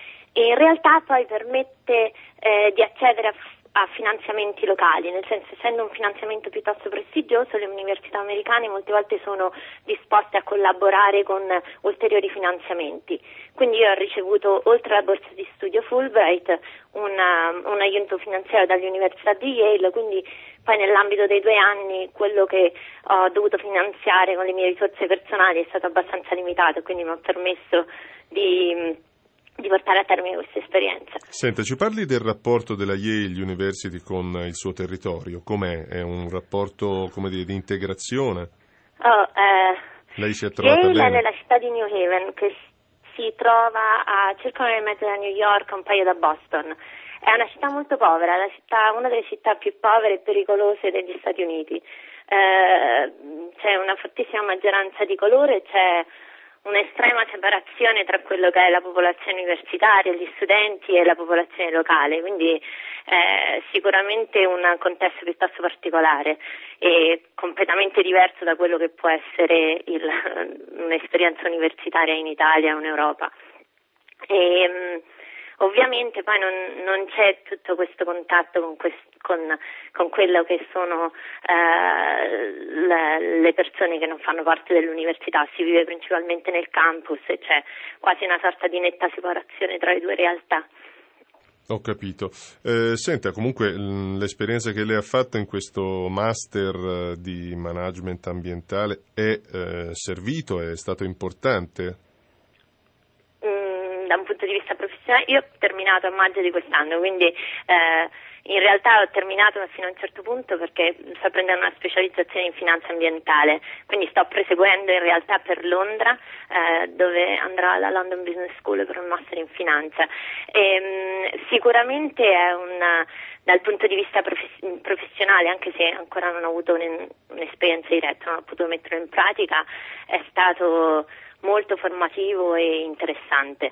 e in realtà poi permette eh, di accedere a a finanziamenti locali, nel senso, essendo un finanziamento piuttosto prestigioso, le università americane molte volte sono disposte a collaborare con ulteriori finanziamenti. Quindi io ho ricevuto, oltre alla borsa di studio Fulbright, una, un aiuto finanziario dall'Università di Yale, quindi poi nell'ambito dei due anni quello che ho dovuto finanziare con le mie risorse personali è stato abbastanza limitato, quindi mi ha permesso di di portare a termine questa esperienza. Senta, ci parli del rapporto della Yale University con il suo territorio? Com'è? È un rapporto, come dire, di integrazione? Oh, eh, Lei si è trovata Yale bene? è nella città di New Haven, che si trova a circa un'ora e mezza da New York, un paio da Boston. È una città molto povera, la città, una delle città più povere e pericolose degli Stati Uniti. Eh, c'è una fortissima maggioranza di colore, c'è un'estrema separazione tra quello che è la popolazione universitaria, gli studenti e la popolazione locale, quindi eh, sicuramente un contesto piuttosto particolare e completamente diverso da quello che può essere il, un'esperienza universitaria in Italia o in Europa. E, ovviamente poi non, non c'è tutto questo contatto con, quest, con, con quello che sono eh, le, le persone che non fanno parte dell'università, si vive principalmente nel campus e c'è quasi una sorta di netta separazione tra le due realtà. Ho capito. Eh, senta, comunque l'esperienza che lei ha fatto in questo master di management ambientale è eh, servito, è stato importante? Mm, da un punto di vista professionale, io ho terminato a maggio di quest'anno, quindi eh, in realtà ho terminato fino a un certo punto perché sto prendendo una specializzazione in finanza ambientale, quindi sto proseguendo in realtà per Londra, eh, dove andrò alla London Business School per un master in finanza. E, mh, sicuramente è una, dal punto di vista profes- professionale, anche se ancora non ho avuto un, un'esperienza diretta, non ho potuto metterlo in pratica, è stato molto formativo e interessante.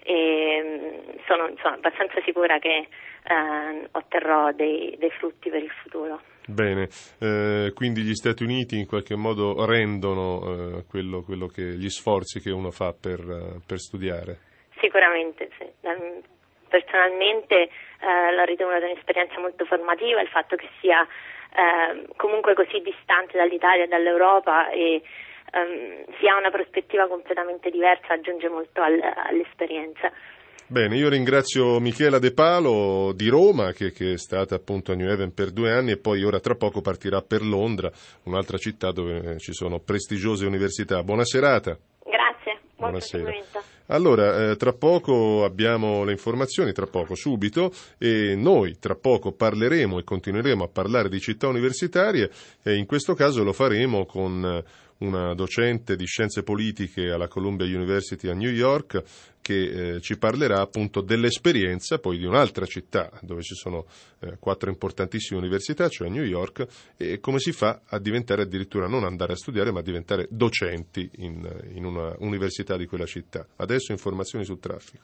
E sono insomma abbastanza sicura che eh, otterrò dei, dei frutti per il futuro. Bene, eh, quindi gli Stati Uniti in qualche modo rendono eh, quello, quello che gli sforzi che uno fa per, uh, per studiare? Sicuramente, sì. Personalmente eh, l'ho ritenuta un'esperienza molto formativa, il fatto che sia eh, comunque così distante dall'Italia e dall'Europa e Um, si ha una prospettiva completamente diversa, aggiunge molto al, all'esperienza. Bene, io ringrazio Michela De Palo di Roma che, che è stata appunto a New Haven per due anni e poi ora tra poco partirà per Londra, un'altra città dove ci sono prestigiose università. Buona serata. Grazie, buon Buonasera. Allora, eh, tra poco abbiamo le informazioni, tra poco, subito, e noi tra poco parleremo e continueremo a parlare di città universitarie e in questo caso lo faremo con una docente di scienze politiche alla Columbia University a New York che eh, ci parlerà appunto dell'esperienza poi di un'altra città dove ci sono eh, quattro importantissime università, cioè New York, e come si fa a diventare addirittura non andare a studiare ma a diventare docenti in, in una università di quella città. Adesso informazioni sul traffico.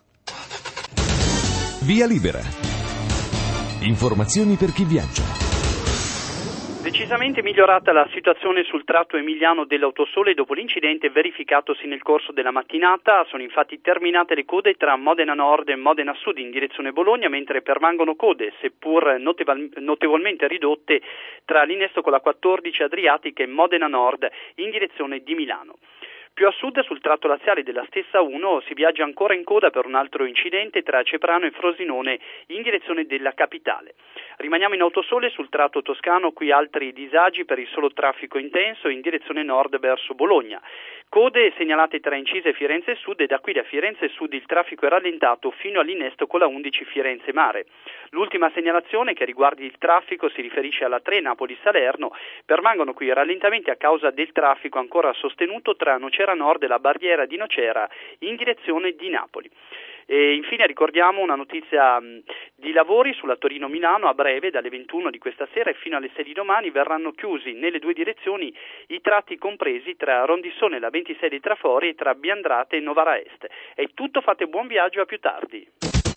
Via Libera. Informazioni per chi viaggia. Decisamente migliorata la situazione sul tratto emiliano dell'Autosole dopo l'incidente verificatosi nel corso della mattinata. Sono infatti terminate le code tra Modena Nord e Modena Sud in direzione Bologna, mentre permangono code, seppur notevolmente ridotte, tra l'innesto con la quattordici Adriatica e Modena Nord in direzione di Milano. Più a sud, sul tratto laziale della stessa uno, si viaggia ancora in coda per un altro incidente tra Ceprano e Frosinone in direzione della capitale. Rimaniamo in Autosole sul tratto toscano, qui altri disagi per il solo traffico intenso in direzione nord verso Bologna. Code segnalate tra Incise e Firenze Sud e da qui da Firenze Sud il traffico è rallentato fino all'innesto con la undici Firenze Mare. L'ultima segnalazione che riguarda il traffico si riferisce alla tre Napoli-Salerno. Permangono qui rallentamenti a causa del traffico ancora sostenuto tra Nocera Nord e la barriera di Nocera in direzione di Napoli. E infine ricordiamo una notizia di lavori sulla Torino-Milano. A breve, dalle ventuno di questa sera e fino alle sei di domani, verranno chiusi nelle due direzioni i tratti compresi tra Rondissone e la ventisei dei Trafori e tra Biandrate e Novara Est. È tutto, fate buon viaggio, a più tardi.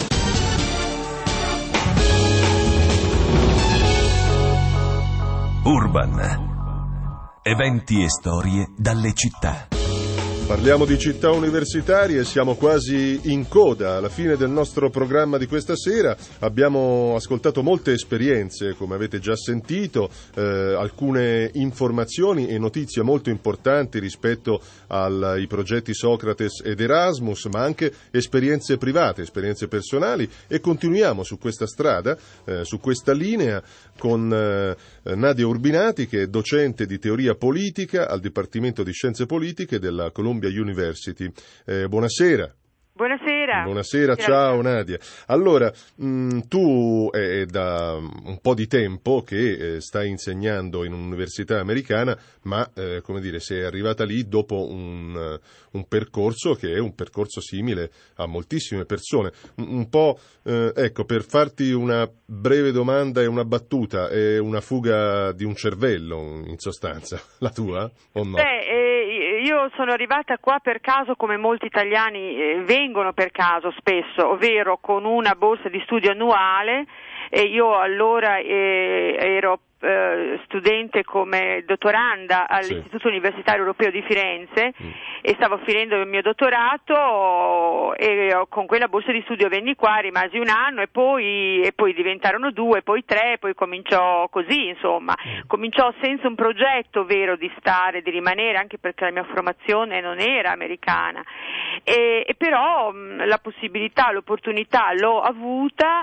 Urban. Eventi e storie dalle città. Parliamo di città universitarie, siamo quasi in coda alla fine del nostro programma di questa sera. Abbiamo ascoltato molte esperienze, come avete già sentito, eh, alcune informazioni e notizie molto importanti rispetto ai progetti Socrates ed Erasmus, ma anche esperienze private, esperienze personali, e continuiamo su questa strada, eh, su questa linea con eh, Nadia Urbinati, che è docente di teoria politica al Dipartimento di Scienze Politiche della Columbia University. Eh, buonasera. Buonasera. Buonasera, ciao Nadia. Allora, mh, tu è da un po' di tempo che eh, stai insegnando in un'università americana, ma eh, come dire, sei arrivata lì dopo un, un percorso che è un percorso simile a moltissime persone. Un, un po', eh, ecco, per farti una breve domanda e una battuta, è una fuga di un cervello, in sostanza, la tua o no? Beh, eh, io sono arrivata qua per caso, come molti italiani eh, vengono per caso spesso, ovvero con una borsa di studio annuale, e io allora eh, ero eh, studente come dottoranda all'Istituto sì. Universitario Europeo di Firenze mm. e stavo finendo il mio dottorato e con quella borsa di studio venni qua, rimasi un anno e poi, e poi diventarono due, poi tre, poi cominciò così, insomma, mm. cominciò senza un progetto vero di stare, di rimanere, anche perché la mia formazione non era americana, e, e però mh, la possibilità, l'opportunità l'ho avuta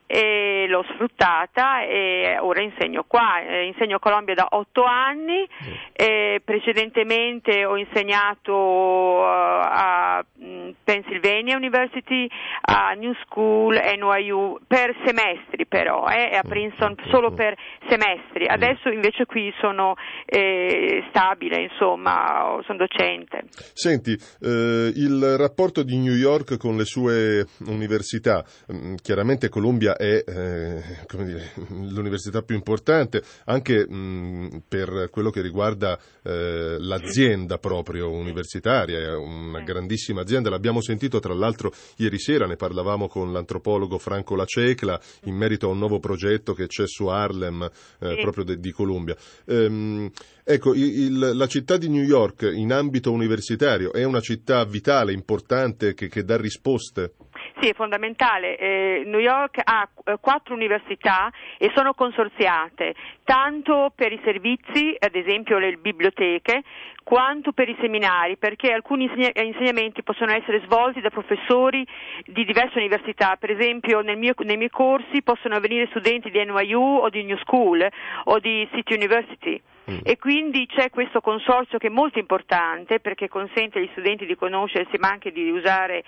e l'ho sfruttata e ora insegno qua, eh, insegno a Columbia da otto anni, mm. e precedentemente ho insegnato uh, a mh, Pennsylvania University, a New School, N Y U per semestri però, eh, e a Princeton solo per semestri. Adesso invece qui sono eh, stabile, insomma, sono docente. Senti, eh, il rapporto di New York con le sue università, mh, chiaramente Columbia è eh, come dire, l'università più importante anche mh, per quello che riguarda eh, l'azienda proprio universitaria, è una grandissima azienda, l'abbiamo sentito tra l'altro ieri sera, ne parlavamo con l'antropologo Franco Lacecla in merito a un nuovo progetto che c'è su Harlem eh, sì. proprio de, di Columbia. Ehm, ecco, il, la città di New York in ambito universitario è una città vitale, importante, che, che dà risposte? Sì, è fondamentale. Eh, New York ha eh, quattro università e sono consorziate, tanto per i servizi, ad esempio le biblioteche, quanto per i seminari, perché alcuni insegnamenti possono essere svolti da professori di diverse università. Per esempio nel mio, nei miei corsi possono venire studenti di N Y U o di New School o di City University. Mm. E quindi c'è questo consorzio che è molto importante perché consente agli studenti di conoscersi ma anche di usare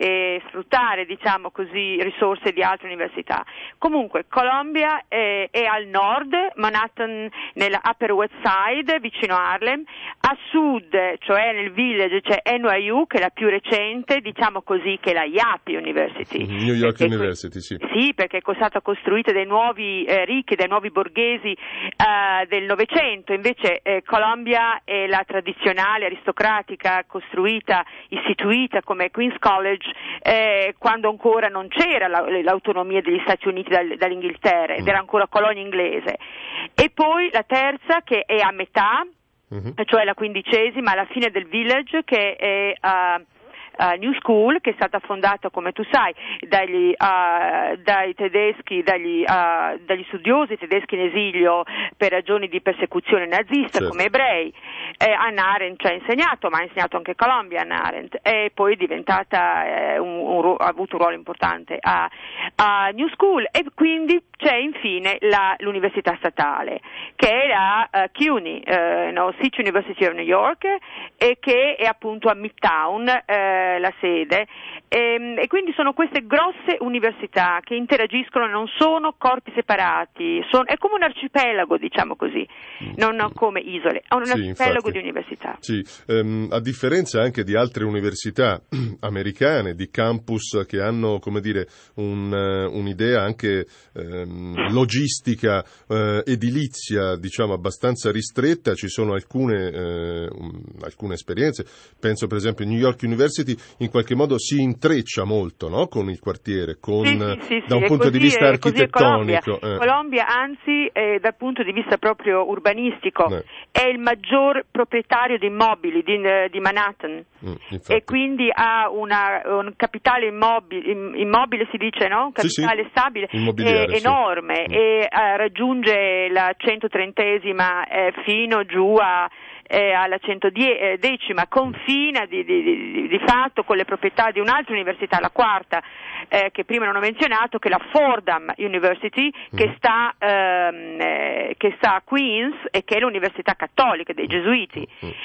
e sfruttare, diciamo così, risorse di altre università. Comunque Columbia è, è al nord, Manhattan nella Upper West Side vicino a Harlem, a sud, cioè nel village, c'è N Y U che è la più recente, diciamo così, che è la Yale University. New York perché, University, sì. Sì, perché è stata costruita dai nuovi eh, ricchi, dai nuovi borghesi eh, del Novecento. Invece eh, Columbia è la tradizionale, aristocratica, costruita, istituita come Queen's College eh, quando ancora non c'era la, l'autonomia degli Stati Uniti dal, dall'Inghilterra ed era ancora colonia inglese. E poi la terza che è a metà, uh-huh. cioè la quindicesima, alla fine del village, che è uh, Uh, New School, che è stata fondata, come tu sai, dagli, uh, dai tedeschi, dagli, uh, dagli studiosi tedeschi in esilio per ragioni di persecuzione nazista, certo. come ebrei. Eh, Hannah Arendt ci ha insegnato, ma ha insegnato anche Columbia Hannah Arendt, e poi è diventata, eh, un, un, ha avuto un ruolo importante a, a New School, e quindi c'è infine la, l'università statale, che è la uh, C U N Y, uh, no, City University of New York, e che è appunto a Midtown, uh, la sede, e, e quindi sono queste grosse università che interagiscono, non sono corpi separati, sono, è come un arcipelago, diciamo così, non come isole, è un sì, arcipelago infatti. Di università. Sì, ehm, a differenza anche di altre università americane, di campus che hanno, come dire, un, un'idea anche ehm, logistica, eh, edilizia, diciamo abbastanza ristretta, ci sono alcune, eh, um, alcune esperienze, penso per esempio New York University in qualche modo si intreccia molto, no? Con il quartiere, con, sì, sì, sì, da un sì, punto così, di vista è, architettonico. Columbia, eh. Columbia anzi, eh, dal punto di vista proprio urbanistico, eh. è il maggior proprietario di immobili di, di Manhattan, mm, e quindi ha una, un capitale immobile, immobile si dice, no? Un capitale sì, sì. stabile è, enorme, sì. e eh, raggiunge la centotrentesima eh, fino giù a Eh, alla centodecima, confina di, di, di, di fatto con le proprietà di un'altra università, la quarta, eh, che prima non ho menzionato, che è la Fordham University, che sta, ehm, eh, che sta a Queens e che è l'università cattolica dei Gesuiti,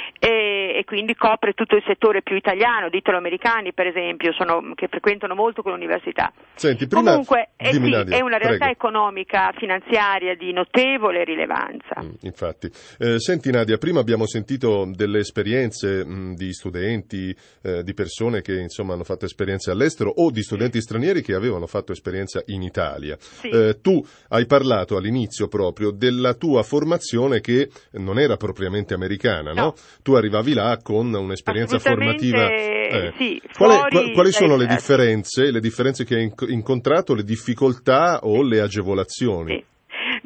e, e quindi copre tutto il settore più italiano, di italo-americani per esempio, sono, che frequentano molto quell'università. Senti, prima, Comunque eh, sì, Nadia, è una realtà prego. economica, finanziaria di notevole rilevanza. Mm, infatti. Eh, senti Nadia, prima abbiamo sentito delle esperienze mh, di studenti, eh, di persone che insomma hanno fatto esperienze all'estero o di studenti stranieri che avevano fatto esperienza in Italia. Sì. Eh, tu hai parlato all'inizio proprio della tua formazione che non era propriamente americana, no? no? Tu arrivavi là con un'esperienza formativa. Eh. Sì, Quali, fuori, quali sono le eh, differenze, le differenze che hai incontrato, le difficoltà o le agevolazioni? Sì.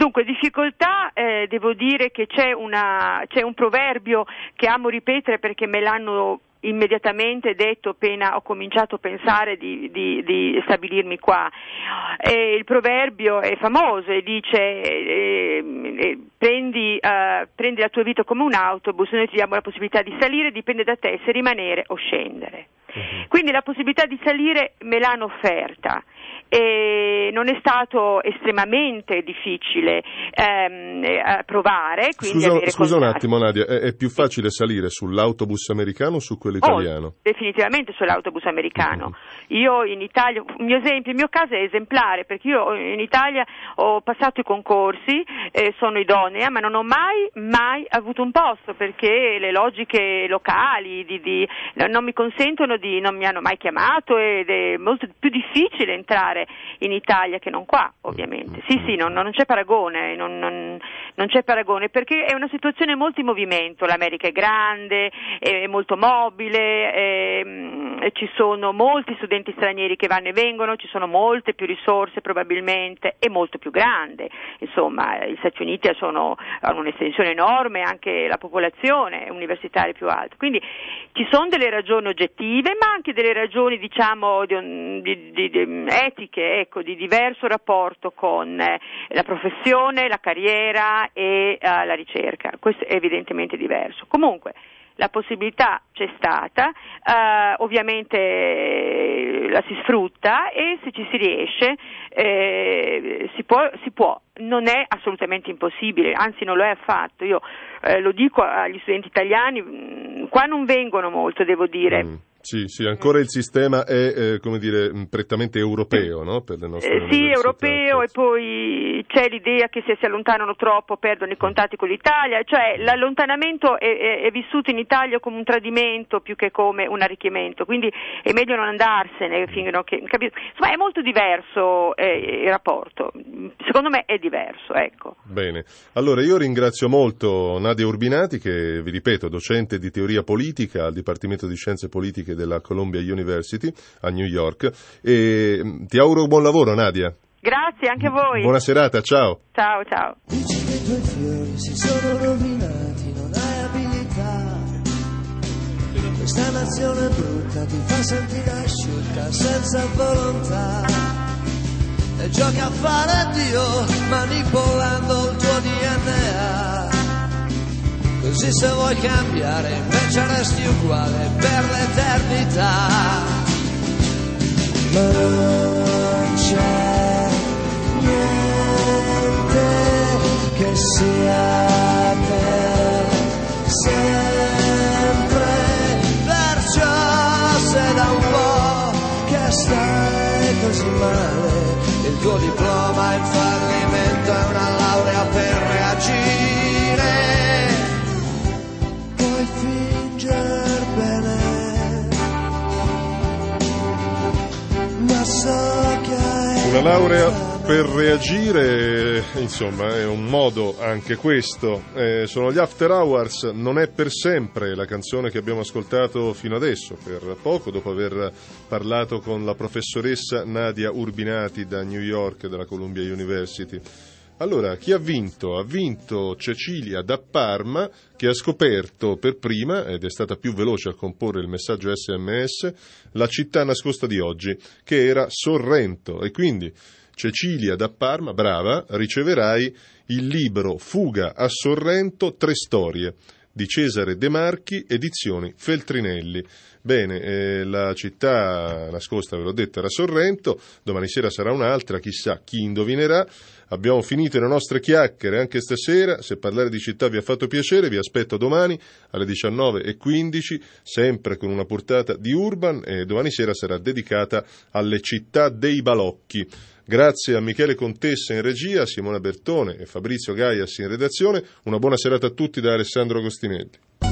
Dunque, difficoltà, eh, devo dire che c'è, una, c'è un proverbio che amo ripetere perché me l'hanno immediatamente detto appena ho cominciato a pensare di, di, di stabilirmi qua. E il proverbio è famoso e dice eh, eh, prendi, eh, prendi la tua vita come un autobus, noi ti diamo la possibilità di salire, dipende da te se rimanere o scendere. Quindi la possibilità di salire me l'hanno offerta e non è stato estremamente difficile ehm, eh, provare. Quindi scusa avere scusa un contatti. attimo Nadia, è, è più facile salire sull'autobus americano o su quello italiano? Oh, definitivamente sull'autobus americano. Io in Italia, il mio esempio, il mio caso è esemplare perché io in Italia ho passato i concorsi, eh, sono idonea, ma non ho mai mai avuto un posto perché le logiche locali di, di, non mi consentono di, non mi hanno mai chiamato ed è molto più difficile entrare in Italia che non qua, ovviamente. Sì, sì, non, non c'è paragone, non, non, non c'è paragone perché è una situazione molto in movimento, l'America è grande, è molto mobile, è, ci sono molti studenti stranieri che vanno e vengono, ci sono molte più risorse probabilmente, è molto più grande, insomma, gli Stati Uniti sono, hanno un'estensione enorme, anche la popolazione universitaria è più alta, quindi ci sono delle ragioni oggettive ma anche delle ragioni diciamo di, di, di, di etiche, ecco, di diverso rapporto con eh, la professione, la carriera e uh, la ricerca. Questo è evidentemente diverso. Comunque la possibilità c'è stata, uh, ovviamente eh, la si sfrutta e se ci si riesce eh, si può, si può. Non è assolutamente impossibile, anzi non lo è affatto. Io eh, lo dico agli studenti italiani, mh, qua non vengono molto, devo dire. Mm. Sì, sì, ancora il sistema è, eh, come dire, prettamente europeo, no? Per le nostre eh, sì, europeo, e poi c'è l'idea che se si allontanano troppo perdono i contatti con l'Italia, cioè l'allontanamento è, è, è vissuto in Italia come un tradimento più che come un arricchimento, quindi è meglio non andarsene, fino che, insomma è molto diverso eh, il rapporto, secondo me è diverso, ecco. Bene, allora io ringrazio molto Nadia Urbinati che, vi ripeto, docente di teoria politica al Dipartimento di Scienze Politiche della Columbia University a New York e ti auguro buon lavoro Nadia. Grazie anche a voi. Buona serata, ciao. Ciao, ciao. Dici che i tuoi fiori si sono rovinati, non hai abilità. Questa nazione brutta ti fa sentire asciutta senza volontà. E giochi a fare Dio manipolando il tuo D N A. Così se vuoi cambiare invece resti uguale per l'eternità. Ma non c'è niente che sia per sempre. Perciò se da un po' che stai così male, il tuo diploma in fallimento è una laurea per reagire. Finger bene, ma so che hai una laurea per reagire, insomma, è un modo anche questo. Eh, sono gli After Hours, non è per sempre la canzone che abbiamo ascoltato fino adesso, per poco dopo aver parlato con la professoressa Nadia Urbinati da New York della Columbia University. Allora, chi ha vinto? Ha vinto Cecilia da Parma, che ha scoperto per prima, ed è stata più veloce a comporre il messaggio S M S, la città nascosta di oggi, che era Sorrento. E quindi, Cecilia da Parma, brava, riceverai il libro Fuga a Sorrento, tre storie, di Cesare De Marchi, edizioni Feltrinelli. Bene, eh, la città nascosta, ve l'ho detto, era Sorrento, domani sera sarà un'altra, chissà chi indovinerà. Abbiamo finito le nostre chiacchiere anche stasera, se parlare di città vi ha fatto piacere, vi aspetto domani alle diciannove e quindici, sempre con una portata di Urban, e domani sera sarà dedicata alle città dei balocchi. Grazie a Michele Contessa in regia, a Simona Bertone e Fabrizio Gaias in redazione, una buona serata a tutti da Alessandro Agostinelli.